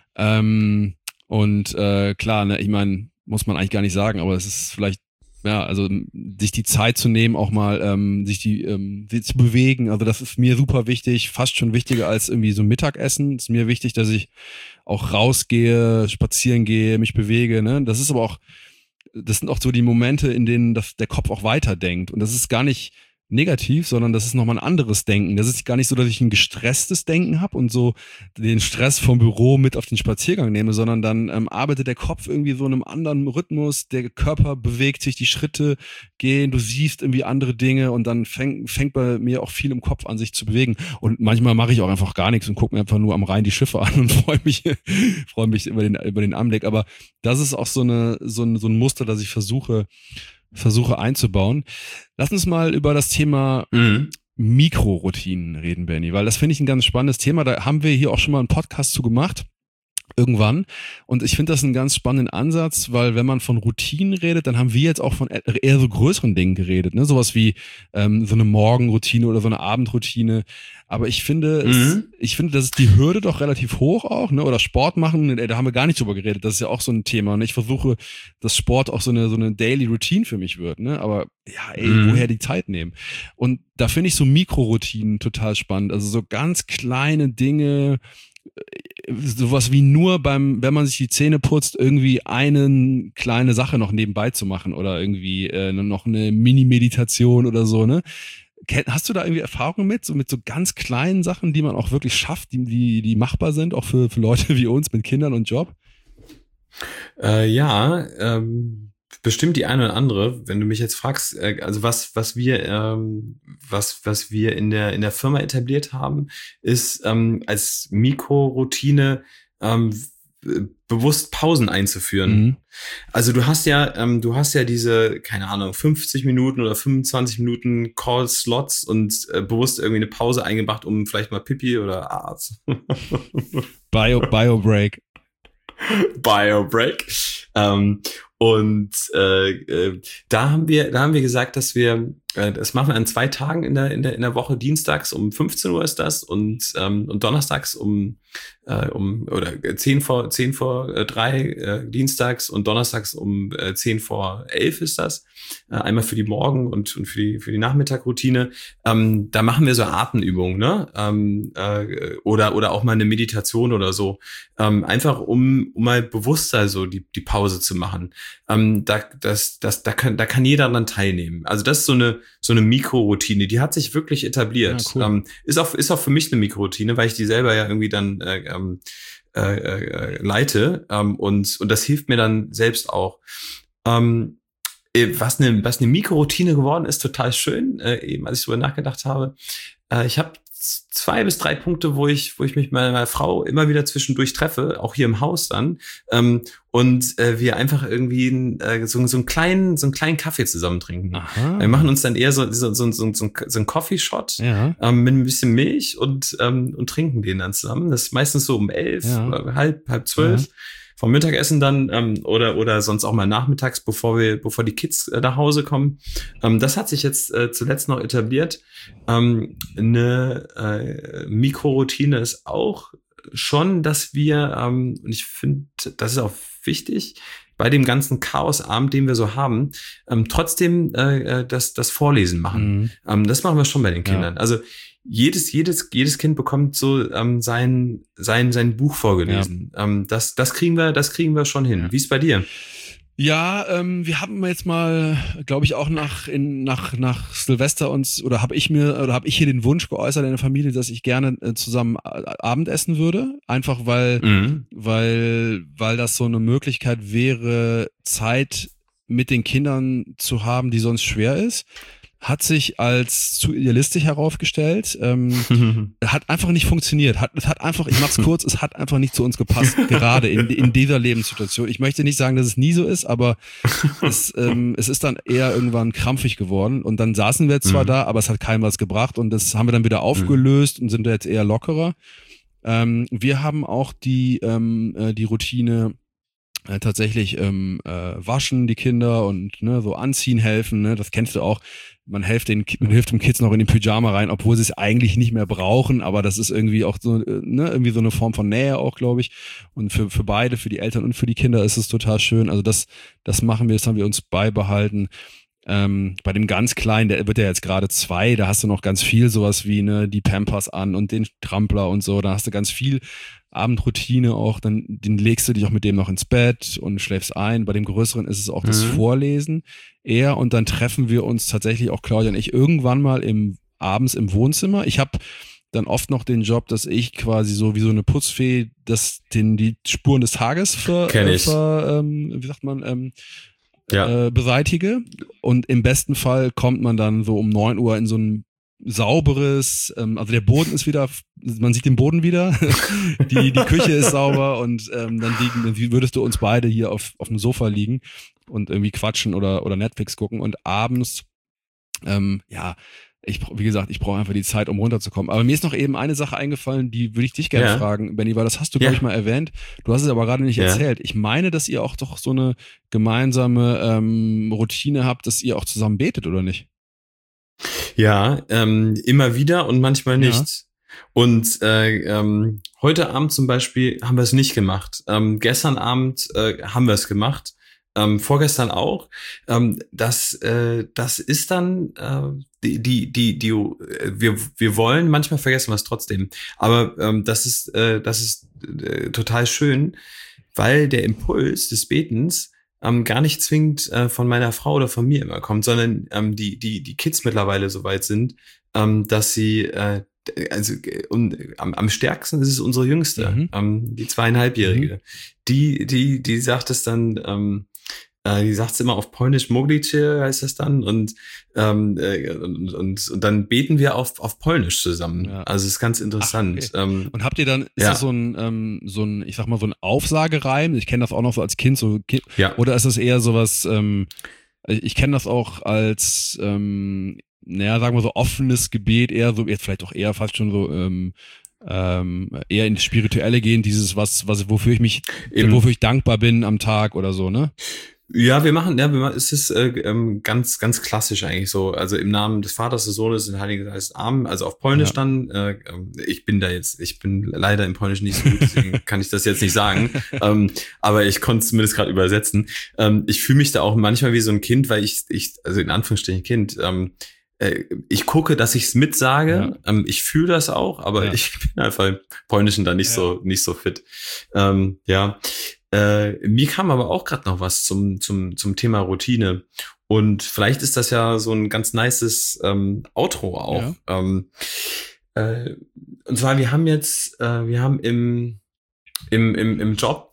Ähm, und äh, klar, ne, ich meine, muss man eigentlich gar nicht sagen, aber es ist vielleicht ja, also sich die Zeit zu nehmen, auch mal ähm, sich die ähm, sich zu bewegen, also das ist mir super wichtig, fast schon wichtiger als irgendwie so Mittagessen. Ist mir wichtig, dass ich auch rausgehe, spazieren gehe, mich bewege. Ne? Das ist aber auch, das sind auch so die Momente, in denen das, der Kopf auch weiterdenkt. Und das ist gar nicht negativ, sondern das ist nochmal ein anderes Denken. Das ist gar nicht so, dass ich ein gestresstes Denken habe und so den Stress vom Büro mit auf den Spaziergang nehme, sondern dann ähm, arbeitet der Kopf irgendwie so in einem anderen Rhythmus, der Körper bewegt sich, die Schritte gehen, du siehst irgendwie andere Dinge und dann fängt, fängt bei mir auch viel im Kopf an, sich zu bewegen. Und manchmal mache ich auch einfach gar nichts und gucke mir einfach nur am Rhein die Schiffe an und freue mich, freue mich über den, über den Anblick. Aber das ist auch so eine, so ein, so ein Muster, das ich versuche, versuche einzubauen. Lass uns mal über das Thema mhm. Mikroroutinen reden, Benny, weil das finde ich ein ganz spannendes Thema. Da haben wir hier auch schon mal einen Podcast zu gemacht. Irgendwann. Und ich finde das einen ganz spannenden Ansatz, weil wenn man von Routinen redet, dann haben wir jetzt auch von eher so größeren Dingen geredet, ne? Sowas wie ähm, so eine Morgenroutine oder so eine Abendroutine. Aber ich finde, mhm. es, ich finde, das ist die Hürde doch relativ hoch auch, ne? Oder Sport machen, da haben wir gar nicht drüber geredet. Das ist ja auch so ein Thema. Und ich versuche, dass Sport auch so eine so eine Daily Routine für mich wird, ne? Aber ja, ey, mhm. woher die Zeit nehmen? Und da finde ich so Mikroroutinen total spannend. Also so ganz kleine Dinge, sowas wie nur beim, wenn man sich die Zähne putzt, irgendwie eine kleine Sache noch nebenbei zu machen oder irgendwie äh, noch eine Mini-Meditation oder so, ne? Hast du da irgendwie Erfahrungen mit, so mit so ganz kleinen Sachen, die man auch wirklich schafft, die, die, die machbar sind, auch für, für Leute wie uns mit Kindern und Job? Äh, ja, ähm, bestimmt die eine oder andere. Wenn du mich jetzt fragst, äh, also was, was wir, ähm, was, was wir in der in der Firma etabliert haben, ist ähm, als Mikroroutine ähm, bewusst Pausen einzuführen. Mhm. Also du hast ja, ähm, du hast ja diese, keine Ahnung, fünfzig Minuten oder fünfundzwanzig Minuten Call-Slots und äh, bewusst irgendwie eine Pause eingebracht, um vielleicht mal Pipi oder Arzt. Bio, Bio-Break. Bio-Break. Ähm, und äh, äh, da haben wir, da haben wir gesagt, dass wir, äh, das machen wir an zwei Tagen in der in der in der Woche. Dienstags um fünfzehn Uhr ist das und ähm, und donnerstags um äh, um oder zehn vor zehn vor äh, drei äh, dienstags und donnerstags um äh, zehn vor elf ist das. Äh, einmal für die Morgen und und für die für die Nachmittagroutine. Ähm, da machen wir so Atemübungen, ne? Ähm, äh, oder oder auch mal eine Meditation oder so. Ähm, einfach um um mal bewusster so die die Pause zu machen. Ähm, da, das, das, da kann, da kann jeder dann teilnehmen. Also das ist so eine, so eine Mikroroutine, die hat sich wirklich etabliert. Ja, cool. ähm, ist auch, ist auch für mich eine Mikroroutine, weil ich die selber ja irgendwie dann äh, äh, äh, leite ähm, und und das hilft mir dann selbst auch. Ähm, was eine, was eine Mikroroutine geworden ist, total schön, äh, eben als ich darüber nachgedacht habe. Äh, ich habe zwei bis drei Punkte, wo ich, wo ich mich mit meiner Frau immer wieder zwischendurch treffe, auch hier im Haus dann, ähm, und äh, wir einfach irgendwie äh, so, so einen kleinen, so einen kleinen Kaffee zusammen trinken. Aha. Wir machen uns dann eher so, so, so, so, so, so einen Coffee-Shot ja. ähm, mit ein bisschen Milch und, ähm, und trinken den dann zusammen. Das ist meistens so um elf ja. oder halb, halb zwölf. Ja. Vom Mittagessen dann ähm, oder oder sonst auch mal nachmittags, bevor wir bevor die Kids äh, nach Hause kommen. Ähm, das hat sich jetzt äh, zuletzt noch etabliert. Ähm, eine äh, Mikroroutine ist auch schon, dass wir ähm, und ich finde, das ist auch wichtig bei dem ganzen Chaosabend, den wir so haben, ähm, trotzdem äh, das das Vorlesen machen. Mhm. Ähm, das machen wir schon bei den Kindern. Ja. Also Jedes, jedes, jedes Kind bekommt so ähm, sein, sein, sein Buch vorgelesen. Ja. Ähm, das, das kriegen wir, das kriegen wir schon hin. Ja. Wie ist bei dir? Ja, ähm, wir haben jetzt mal, glaube ich, auch nach in, nach nach Silvester uns oder habe ich mir oder habe ich hier den Wunsch geäußert in der Familie, dass ich gerne äh, zusammen Abendessen würde, einfach weil mhm. weil weil das so eine Möglichkeit wäre, Zeit mit den Kindern zu haben, die sonst schwer ist. Hat sich als zu idealistisch herausgestellt, ähm, hat einfach nicht funktioniert, hat, es hat einfach, ich mach's kurz, es hat einfach nicht zu uns gepasst, gerade in, in dieser Lebenssituation. Ich möchte nicht sagen, dass es nie so ist, aber es, ähm, es ist dann eher irgendwann krampfig geworden und dann saßen wir zwar mhm. da, aber es hat keinem was gebracht und das haben wir dann wieder aufgelöst mhm. und sind jetzt eher lockerer. Ähm, wir haben auch die, ähm, äh, die Routine, Äh, tatsächlich ähm, äh, waschen die Kinder und ne, so anziehen helfen, ne, das kennst du auch. Man hilft den, man hilft dem Kids noch in den Pyjama rein, obwohl sie es eigentlich nicht mehr brauchen, aber das ist irgendwie auch so, ne, irgendwie so eine Form von Nähe auch, glaube ich. Und für für beide, für die Eltern und für die Kinder ist es total schön. Also das das machen wir, das haben wir uns beibehalten. Ähm, bei dem ganz Kleinen, der wird ja jetzt gerade zwei, da hast du noch ganz viel sowas wie ne die Pampers an und den Trampler und so, da hast du ganz viel Abendroutine auch, dann den legst du dich auch mit dem noch ins Bett und schläfst ein. Bei dem Größeren ist es auch das mhm. Vorlesen eher und dann treffen wir uns tatsächlich auch Claudia und ich irgendwann mal im abends im Wohnzimmer. Ich habe dann oft noch den Job, dass ich quasi so wie so eine Putzfee, das den die Spuren des Tages ver, äh, ver ähm, wie sagt man ähm, ja. äh, beseitige und im besten Fall kommt man dann so um neun Uhr in so ein sauberes, ähm, also der Boden ist wieder, man sieht den Boden wieder, die die Küche ist sauber und ähm, dann liegen, dann würdest du uns beide hier auf auf dem Sofa liegen und irgendwie quatschen oder oder Netflix gucken und abends, ähm, ja, ich wie gesagt, ich brauche einfach die Zeit, um runterzukommen. Aber mir ist noch eben eine Sache eingefallen, die würde ich dich gerne ja. fragen, Benni, weil das hast du, ja. glaube ich, mal erwähnt. Du hast es aber gerade nicht ja. erzählt. Ich meine, dass ihr auch doch so eine gemeinsame ähm, Routine habt, dass ihr auch zusammen betet, oder nicht? Ja, ähm, immer wieder und manchmal nicht. Ja. Und äh, ähm, heute Abend zum Beispiel haben wir es nicht gemacht. Ähm, gestern Abend äh, haben wir es gemacht. Ähm, vorgestern auch. Ähm, das, äh, das ist dann äh, die, die, die, die, wir, wir wollen, manchmal vergessen wir es trotzdem. Aber ähm, das ist, äh, das ist äh, total schön, weil der Impuls des Betens ähm, gar nicht zwingend äh, von meiner Frau oder von mir immer kommt, sondern ähm, die, die, die Kids mittlerweile so weit sind, ähm, dass sie äh, also und am, am stärksten ist es unsere Jüngste, mhm. ähm, die zweieinhalbjährige. Mhm. Die, die, die sagt es dann, ähm, äh, die sagt es immer auf Polnisch, Moglice heißt das dann, und, ähm, äh, und, und, und dann beten wir auf, auf Polnisch zusammen. Ja. Also es ist ganz interessant. Ach, okay. ähm, und habt ihr dann, ist ja. das so ein, ähm, so ein, ich sag mal, so ein Aufsagereim? Ich kenne das auch noch so als Kind, so kind, ja. Oder ist das eher sowas, ähm, ich kenne das auch als, ähm, naja, sagen wir so offenes Gebet, eher so, jetzt vielleicht auch eher fast schon so, ähm, ähm, eher ins Spirituelle gehen, dieses, was, was, wofür ich mich, Eben. wofür ich dankbar bin am Tag oder so, ne? Ja, wir machen, ja, wir machen, es ist äh, ähm, ganz, ganz klassisch eigentlich so. Also im Namen des Vaters, des Sohnes, des Heiligen Geistes, Amen. Also auf Polnisch ja. dann. Äh, ich bin da jetzt, ich bin leider im Polnisch nicht so gut, deswegen kann ich das jetzt nicht sagen. ähm, aber ich konnte es zumindest gerade übersetzen. Ähm, ich fühle mich da auch manchmal wie so ein Kind, weil ich, ich, also in Anführungsstrichen Kind. Ähm, äh, ich gucke, dass ich es mitsage. Ja. Ähm, ich fühle das auch, aber ja. ich bin einfach im Polnischen da nicht ja. so, nicht so fit. Ähm, ja. Äh, mir kam aber auch gerade noch was zum zum zum Thema Routine und vielleicht ist das ja so ein ganz nices ähm, Outro auch. Ja. Ähm, äh, und zwar wir haben jetzt äh, wir haben im im im im Job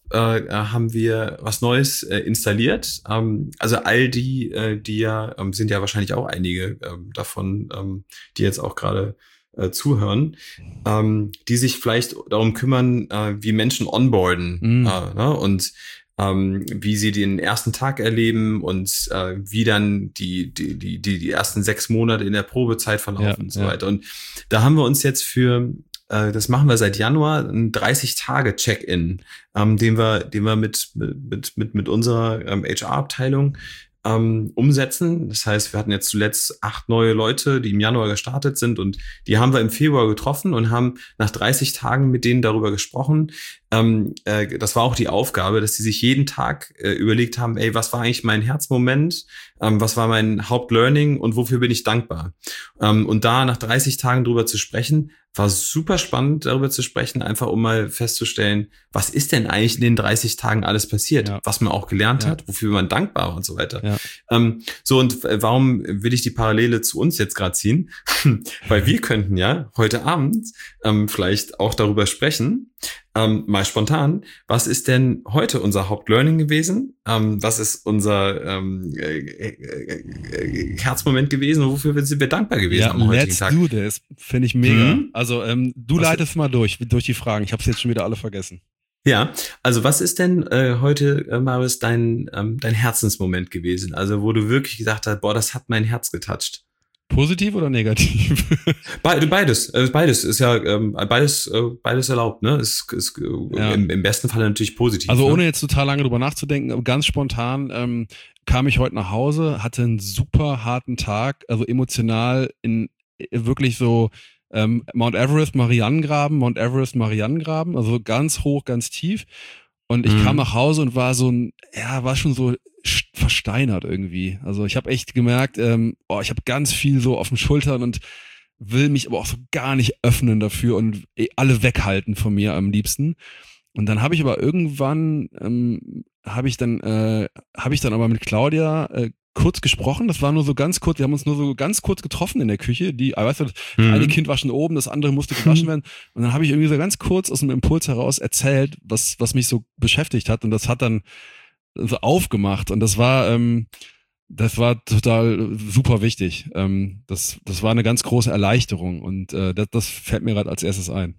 äh, haben wir was Neues äh, installiert. Ähm, also all die, äh, die ja, ähm, sind ja wahrscheinlich auch einige ähm, davon, ähm, die jetzt auch gerade äh, zuhören, ähm, die sich vielleicht darum kümmern, äh, wie Menschen onboarden Mhm. äh, ne? und ähm, wie sie den ersten Tag erleben und äh, wie dann die, die, die, die, die ersten sechs Monate in der Probezeit verlaufen Ja, und so ja. weiter. Und da haben wir uns jetzt für, äh, das machen wir seit Januar, ein dreißig-Tage-Check-In, ähm, den wir, den wir mit, mit, mit, mit unserer ähm, H R-Abteilung ähm, umsetzen. Das heißt, wir hatten jetzt zuletzt acht neue Leute, die im Januar gestartet sind und die haben wir im Februar getroffen und haben nach dreißig Tagen mit denen darüber gesprochen. Ähm, äh, das war auch die Aufgabe, dass sie sich jeden Tag äh, überlegt haben, ey, was war eigentlich mein Herzmoment, ähm, was war mein Hauptlearning und wofür bin ich dankbar? Ähm, und da nach dreißig Tagen drüber zu sprechen, war super spannend, darüber zu sprechen, einfach um mal festzustellen, was ist denn eigentlich in den dreißig Tagen alles passiert, Ja. was man auch gelernt Ja. hat, wofür man dankbar war und so weiter. Ja. Ähm, so, und äh, warum will ich die Parallele zu uns jetzt gerade ziehen? Weil wir könnten ja heute Abend ähm, vielleicht auch darüber sprechen, ähm, mal spontan, was ist denn heute unser Hauptlearning gewesen? Ähm, was ist unser ähm, äh, äh, äh, Herzmoment gewesen und wofür sind wir dankbar gewesen Ja, am heutigen let's Tag? do this. Finde ich mega. Mhm. Also ähm, du Was- leitest mal durch, durch die Fragen. Ich habe es jetzt schon wieder alle vergessen. Ja, also was ist denn äh, heute, äh, Marius, dein, ähm, dein Herzensmoment gewesen? Also wo du wirklich gesagt hast, boah, das hat mein Herz getoucht. Positiv oder negativ? Be beides, äh, beides ist ja ähm, beides, äh, beides erlaubt, ne? Ist, ist äh, Ja. im, im besten Fall natürlich positiv. Also ne? ohne jetzt total lange drüber nachzudenken, ganz spontan ähm, kam ich heute nach Hause, hatte einen super harten Tag, also emotional in wirklich so ähm, Mount Everest, Marianengraben, Mount Everest, Marianengraben, also ganz hoch, ganz tief. Und ich Mhm. kam nach Hause und war so ein, ja, war schon so sch- versteinert irgendwie. Also ich habe echt gemerkt, ähm, oh, ich habe ganz viel so auf den Schultern und will mich aber auch so gar nicht öffnen dafür und eh alle weghalten von mir am liebsten. Und dann habe ich aber irgendwann, ähm, habe ich dann, äh, habe ich dann aber mit Claudia äh, kurz gesprochen. Das war nur so ganz kurz. Wir haben uns nur so ganz kurz getroffen in der Küche. Die, ah, weißt du, das Mhm. eine Kind war schon oben, das andere musste gewaschen werden. Und dann habe ich irgendwie so ganz kurz aus dem Impuls heraus erzählt, was was mich so beschäftigt hat. Und das hat dann so aufgemacht. Und das war, ähm, das war total super wichtig. Ähm, das das war eine ganz große Erleichterung. Und äh, das, das fällt mir gerade als erstes ein.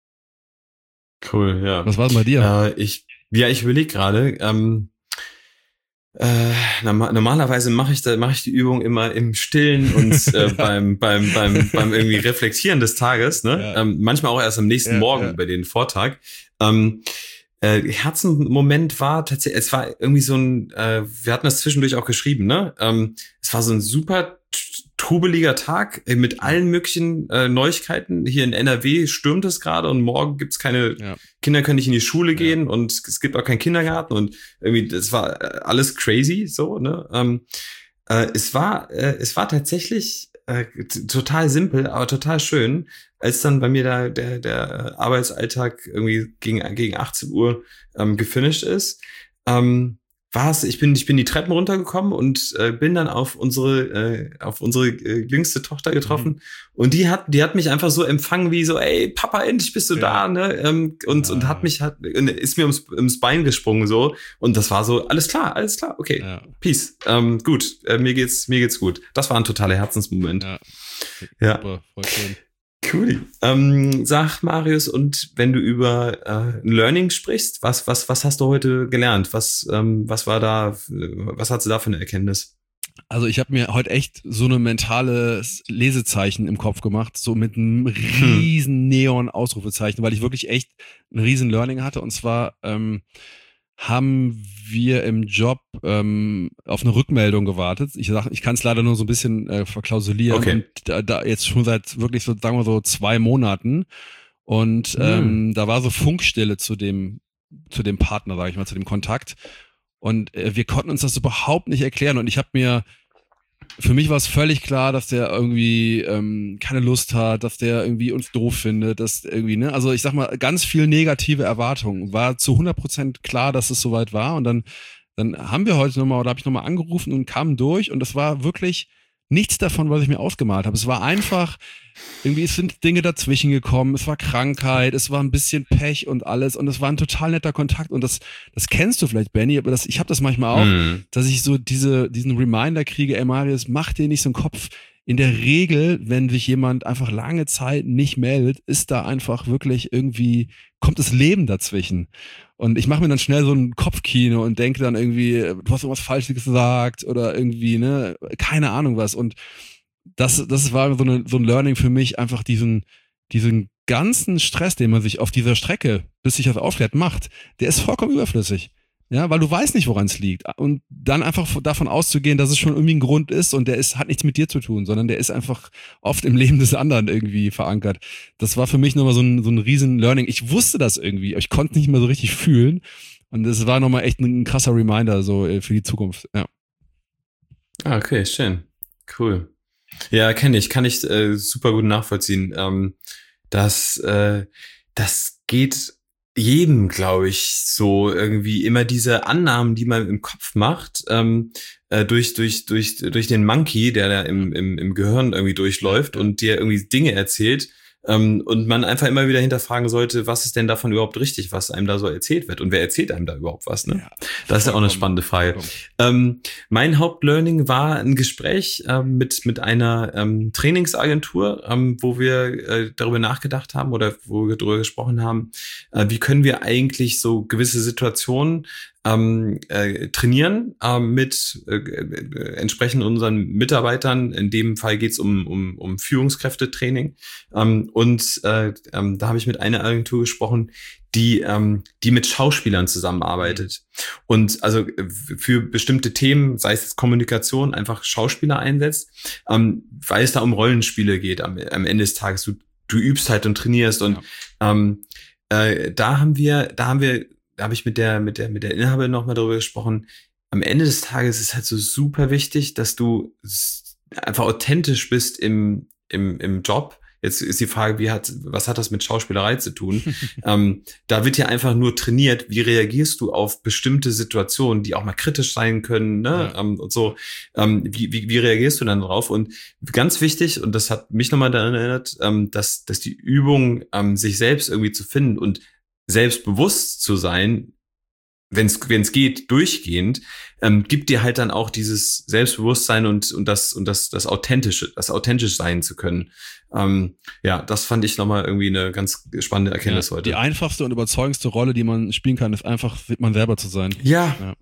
Cool, ja. Was war denn bei dir? Äh, ich, ja, ich überlege gerade. Ähm, äh, norma- normalerweise mache ich da mache ich die Übung immer im Stillen und äh, beim beim beim beim irgendwie Reflektieren des Tages. Ne? Ja. Ähm, manchmal auch erst am nächsten Ja, Morgen ja. über den Vortag. Ähm, äh, Herzenmoment war tatsächlich, es war irgendwie so ein, äh, wir hatten das zwischendurch auch geschrieben, ne? Ähm, es war so ein super t- trubeliger Tag äh, mit allen möglichen äh, Neuigkeiten. Hier in N R W stürmt es gerade und morgen gibt's keine, Ja. Kinder können nicht in die Schule Ja. gehen und es gibt auch keinen Kindergarten und irgendwie, das war äh, alles crazy, so, ne? Ähm, äh, es war, äh, es war tatsächlich äh, t- total simpel, aber total schön, als dann bei mir da der, der Arbeitsalltag irgendwie gegen, gegen achtzehn Uhr ähm, gefinisht ist, ähm, war es, ich bin, ich bin die Treppen runtergekommen und äh, bin dann auf unsere, äh, auf unsere äh, jüngste Tochter getroffen Mhm. und die hat, die hat mich einfach so empfangen wie so, ey, Papa, endlich bist du Ja. da, ne? Ähm, und, Ja. und hat mich, hat, und ist mir ums, ums Bein gesprungen so und das war so, alles klar, alles klar, okay, Ja. peace, ähm, gut, äh, mir geht's, mir geht's gut. Das war ein totaler Herzensmoment. Ja. Ja. Super, voll schön. Cool. Ähm, sag Marius, und wenn du über äh, Learning sprichst, was was was hast du heute gelernt? Was ähm, was war da? Was hast du da für eine Erkenntnis? Also ich habe mir heute echt so eine mentale Lesezeichen im Kopf gemacht, so mit einem riesen Neon-Ausrufezeichen, weil ich wirklich echt ein riesen Learning hatte. Und zwar ähm, haben wir im Job ähm, auf eine Rückmeldung gewartet. Ich sag, ich kann es leider nur so ein bisschen äh, verklausulieren. Okay. Und da, da jetzt schon seit wirklich so, sagen wir so, zwei Monaten. Und Hm. ähm, da war so Funkstille zu dem, zu dem Partner, sage ich mal, zu dem Kontakt. Und äh, wir konnten uns das überhaupt nicht erklären. Und ich habe mir, für mich war es völlig klar, dass der irgendwie ähm, keine Lust hat, dass der irgendwie uns doof findet, dass irgendwie, ne, also ich sag mal, ganz viel negative Erwartungen. War zu hundert Prozent klar, dass es soweit war. Und dann, dann haben wir heute nochmal, oder habe ich nochmal angerufen und kamen durch. Und das war wirklich nichts davon, was ich mir ausgemalt habe. Es war einfach, irgendwie es sind Dinge dazwischen gekommen, es war Krankheit, es war ein bisschen Pech und alles und es war ein total netter Kontakt und das, das kennst du vielleicht, Benny, aber das, ich habe das manchmal auch, mhm. dass ich so diese, diesen Reminder kriege, ey Marius, mach dir nicht so einen Kopf. In der Regel, wenn sich jemand einfach lange Zeit nicht meldet, ist da einfach wirklich irgendwie, kommt das Leben dazwischen. Und ich mache mir dann schnell so ein Kopfkino und denke dann irgendwie, du hast irgendwas Falsches gesagt oder irgendwie, ne, keine Ahnung was. Und das, das war so, eine, so ein Learning für mich, einfach diesen, diesen ganzen Stress, den man sich auf dieser Strecke, bis sich das aufklärt, macht, der ist vollkommen überflüssig. Ja, weil du weißt nicht, woran es liegt. Und dann einfach davon auszugehen, dass es schon irgendwie ein Grund ist und der ist, hat nichts mit dir zu tun, sondern der ist einfach oft im Leben des anderen irgendwie verankert. Das war für mich nochmal so ein, so ein riesen Learning. Ich wusste das irgendwie, aber ich konnte es nicht mehr so richtig fühlen. Und das war nochmal echt ein krasser Reminder so für die Zukunft. Ja. Ah, okay, schön. Cool. Ja, kenne ich, kann ich äh, super gut nachvollziehen. Ähm, das, äh, das geht jedem, glaube ich, so irgendwie immer diese Annahmen, die man im Kopf macht, ähm, äh, durch durch durch durch den Monkey, der da im im im Gehirn irgendwie durchläuft und dir irgendwie Dinge erzählt, ähm, und man einfach immer wieder hinterfragen sollte, was ist denn davon überhaupt richtig, was einem da so erzählt wird und wer erzählt einem da überhaupt was, ne? Ja, das ist ja auch eine spannende Frage. Ähm, mein Hauptlearning war ein Gespräch ähm, mit mit einer ähm, Trainingsagentur, ähm, wo wir äh, darüber nachgedacht haben oder wo wir darüber gesprochen haben, äh, wie können wir eigentlich so gewisse Situationen Ähm, äh, trainieren äh, mit äh, äh, entsprechend unseren Mitarbeitern. In dem Fall geht es um, um, um Führungskräftetraining. Ähm, und äh, ähm, da habe ich mit einer Agentur gesprochen, die, ähm, die mit Schauspielern zusammenarbeitet. Und also für bestimmte Themen, sei es jetzt Kommunikation, einfach Schauspieler einsetzt, ähm, weil es da um Rollenspiele geht am, am Ende des Tages. Du, du übst halt und trainierst. Und ja. ähm, äh, da haben wir, da haben wir Da habe ich mit der, mit der, mit der Inhaberin nochmal darüber gesprochen. Am Ende des Tages ist halt so super wichtig, dass du einfach authentisch bist im, im, im Job. Jetzt ist die Frage, wie hat, was hat das mit Schauspielerei zu tun? ähm, da wird ja einfach nur trainiert, wie reagierst du auf bestimmte Situationen, die auch mal kritisch sein können, ne? Ja. Ähm, und so. Ähm, wie, wie, wie reagierst du dann drauf? Und ganz wichtig, und das hat mich nochmal daran erinnert, ähm, dass, dass die Übung, ähm, sich selbst irgendwie zu finden und selbstbewusst zu sein, wenn es wenn es geht, durchgehend, ähm, gibt dir halt dann auch dieses Selbstbewusstsein und und das und das das authentische, das authentisch sein zu können. Ähm, ja, das fand ich nochmal irgendwie eine ganz spannende Erkenntnis ja, heute. Die einfachste und überzeugendste Rolle, die man spielen kann, ist einfach man selber zu sein. Ja. ja.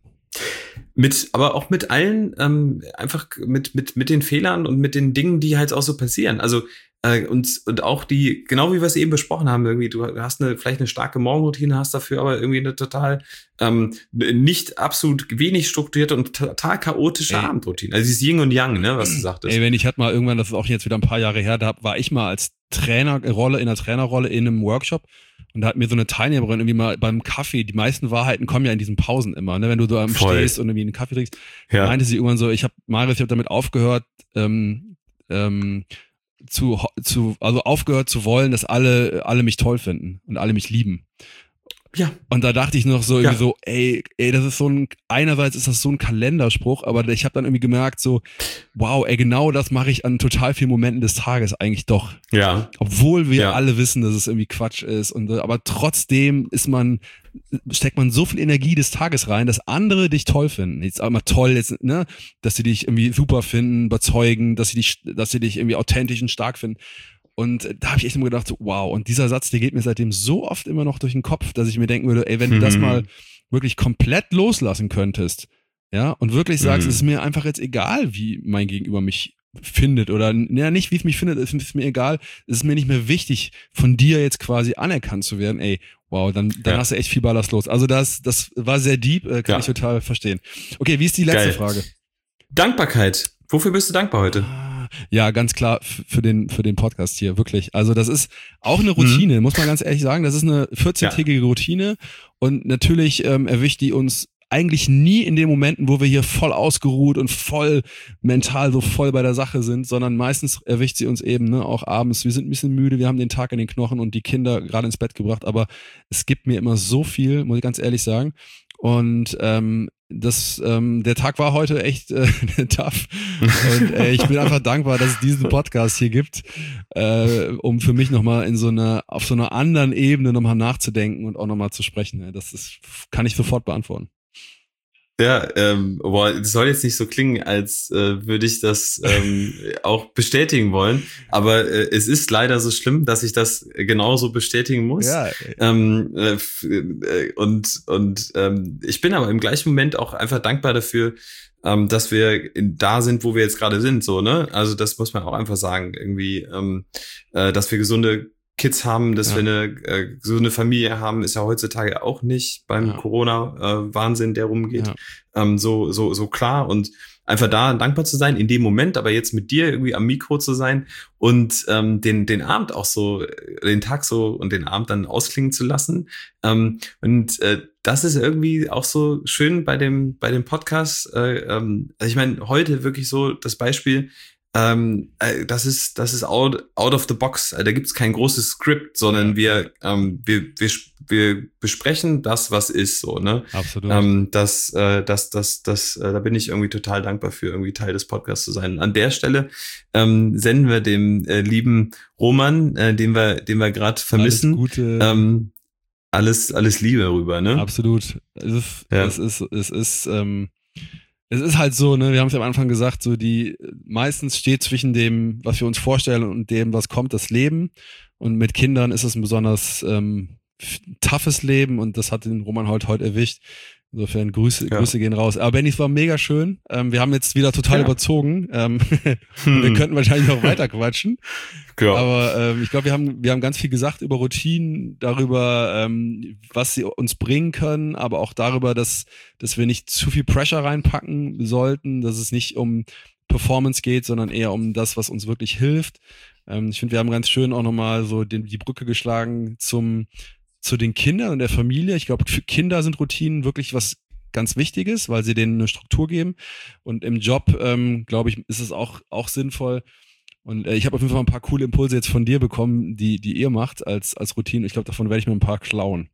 Mit, aber auch mit allen, ähm, einfach mit mit mit den Fehlern und mit den Dingen, die halt auch so passieren. Also äh, und und auch die, genau wie wir es eben besprochen haben, irgendwie du hast eine vielleicht eine starke Morgenroutine, hast dafür aber irgendwie eine total ähm, nicht absolut wenig strukturierte und total chaotische ey. Abendroutine. Also dieses Yin und Yang, ne, was du sagtest. Ey, wenn ich hatte mal irgendwann, das ist auch jetzt wieder ein paar Jahre her, da war ich mal als Trainerrolle in der Trainerrolle in einem Workshop. Und da hat mir so eine Teilnehmerin irgendwie mal beim Kaffee, die meisten Wahrheiten kommen ja in diesen Pausen immer, ne? Wenn du da am stehst und irgendwie einen Kaffee trinkst, ja. meinte sie irgendwann so, ich habe Marius, ich habe damit aufgehört, ähm, ähm, zu, zu, also aufgehört zu wollen, dass alle, alle mich toll finden und alle mich lieben. Ja. Und da dachte ich noch so irgendwie ja. so, ey, ey, das ist so ein, einerseits ist das so ein Kalenderspruch, aber ich habe dann irgendwie gemerkt so, wow, ey, genau das mache ich an total vielen Momenten des Tages eigentlich doch. Ja. Obwohl wir ja. alle wissen, dass es irgendwie Quatsch ist und aber trotzdem ist man, steckt man so viel Energie des Tages rein, dass andere dich toll finden. Jetzt auch mal toll, jetzt, ne, dass sie dich irgendwie super finden, überzeugen, dass sie dich, dass sie dich irgendwie authentisch und stark finden. Und da habe ich echt immer gedacht, so, wow, und dieser Satz, der geht mir seitdem so oft immer noch durch den Kopf, dass ich mir denken würde, ey, wenn du das mal wirklich komplett loslassen könntest, ja, und wirklich sagst, mhm. es ist mir einfach jetzt egal, wie mein Gegenüber mich findet oder, naja, nicht wie es mich findet, es ist mir egal, es ist mir nicht mehr wichtig, von dir jetzt quasi anerkannt zu werden, ey, wow, dann, dann ja. hast du echt viel Ballast los. Also das, das war sehr deep, äh, kann ja. ich total verstehen. Okay, wie ist die letzte Geil. Frage? Dankbarkeit. Wofür bist du dankbar heute? Ja, ganz klar für den für den Podcast hier, wirklich. Also das ist auch eine Routine, mhm. muss man ganz ehrlich sagen. Das ist eine vierzehntägige ja. Routine und natürlich ähm, erwischt die uns eigentlich nie in den Momenten, wo wir hier voll ausgeruht und voll mental so voll bei der Sache sind, sondern meistens erwischt sie uns eben, ne, auch abends. Wir sind ein bisschen müde, wir haben den Tag in den Knochen und die Kinder gerade ins Bett gebracht, aber es gibt mir immer so viel, muss ich ganz ehrlich sagen. Und ähm, das, ähm, der Tag war heute echt äh, tough. Und äh, ich bin einfach dankbar, dass es diesen Podcast hier gibt, äh, um für mich nochmal in so einer, auf so einer anderen Ebene nochmal nachzudenken und auch nochmal zu sprechen. Das ist, kann ich sofort beantworten. Ja, ähm, boah, es soll jetzt nicht so klingen, als äh, würde ich das ähm, auch bestätigen wollen, aber äh, es ist leider so schlimm, dass ich das genauso bestätigen muss. Ja. Ähm, äh, und und ähm, ich bin aber im gleichen Moment auch einfach dankbar dafür, ähm, dass wir in, da sind, wo wir jetzt gerade sind, so, ne? Also das muss man auch einfach sagen, irgendwie, ähm, äh, dass wir gesunde Kids haben, dass ja. wir eine äh, so eine Familie haben, ist ja heutzutage auch nicht beim ja. Corona-Wahnsinn, äh, der rumgeht, ja. ähm, so so so klar und einfach da dankbar zu sein in dem Moment, aber jetzt mit dir irgendwie am Mikro zu sein und ähm, den den Abend auch so, den Tag so und den Abend dann ausklingen zu lassen ähm, und äh, das ist irgendwie auch so schön bei dem bei dem Podcast. Äh, ähm, also ich meine heute wirklich so das Beispiel. Ähm, äh, das ist das ist out, out of the box. Da gibt's kein großes Skript, sondern wir ähm, wir wir wir besprechen das, was ist, so, ne? Absolut. Ähm, das äh, das das das äh, da bin ich irgendwie total dankbar für, irgendwie Teil des Podcasts zu sein. Und an der Stelle ähm, senden wir dem äh, lieben Roman, äh, den wir den wir gerade vermissen, alles Gute. Ähm, alles alles Liebe rüber, ne? Absolut. Es ist ja. es ist es ist ähm Es ist halt so, ne, wir haben es ja am Anfang gesagt, so die meistens steht zwischen dem, was wir uns vorstellen und dem, was kommt, das Leben. Und mit Kindern ist es ein besonders ähm, toughes Leben und das hat den Roman heute heute erwischt. Insofern Grüße, ja. Grüße gehen raus. Aber Benny, es war mega schön. Ähm, wir haben jetzt wieder total ja. überzogen. Ähm, hm. Wir könnten wahrscheinlich noch weiter quatschen. Ja. Aber ähm, ich glaube, wir haben wir haben ganz viel gesagt über Routinen, darüber, ähm, was sie uns bringen können, aber auch darüber, dass dass wir nicht zu viel Pressure reinpacken sollten, dass es nicht um Performance geht, sondern eher um das, was uns wirklich hilft. Ähm, ich finde, wir haben ganz schön auch nochmal so den, die Brücke geschlagen zum zu den Kindern und der Familie. Ich glaube, für Kinder sind Routinen wirklich was ganz Wichtiges, weil sie denen eine Struktur geben. Und im Job, ähm, glaube ich, ist es auch auch sinnvoll. Und äh, ich habe auf jeden Fall ein paar coole Impulse jetzt von dir bekommen, die die ihr macht als als Routine. Ich glaube, davon werde ich mir ein paar klauen.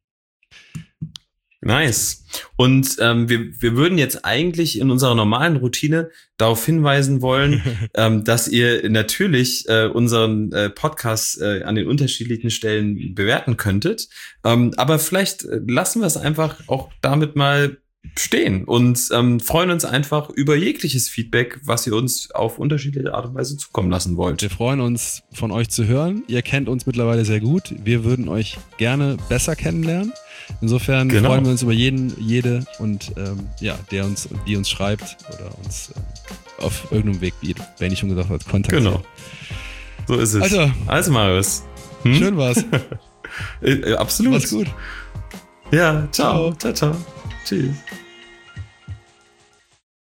Nice. Und ähm, wir wir würden jetzt eigentlich in unserer normalen Routine darauf hinweisen wollen, ähm, dass ihr natürlich äh, unseren äh, Podcast äh, an den unterschiedlichen Stellen bewerten könntet. Ähm, aber vielleicht lassen wir es einfach auch damit mal stehen und ähm, freuen uns einfach über jegliches Feedback, was ihr uns auf unterschiedliche Art und Weise zukommen lassen wollt. Wir freuen uns, von euch zu hören. Ihr kennt uns mittlerweile sehr gut. Wir würden euch gerne besser kennenlernen. Insofern genau. freuen wir uns über jeden, jede und ähm, ja, der uns, die uns schreibt oder uns ähm, auf irgendeinem Weg, wie Benny schon gesagt hat, kontaktiert. Genau. So ist es. Also, also Marius. Hm? Schön war's. Absolut. Mach's gut. Ja, ciao. Ciao, ciao. Tschüss.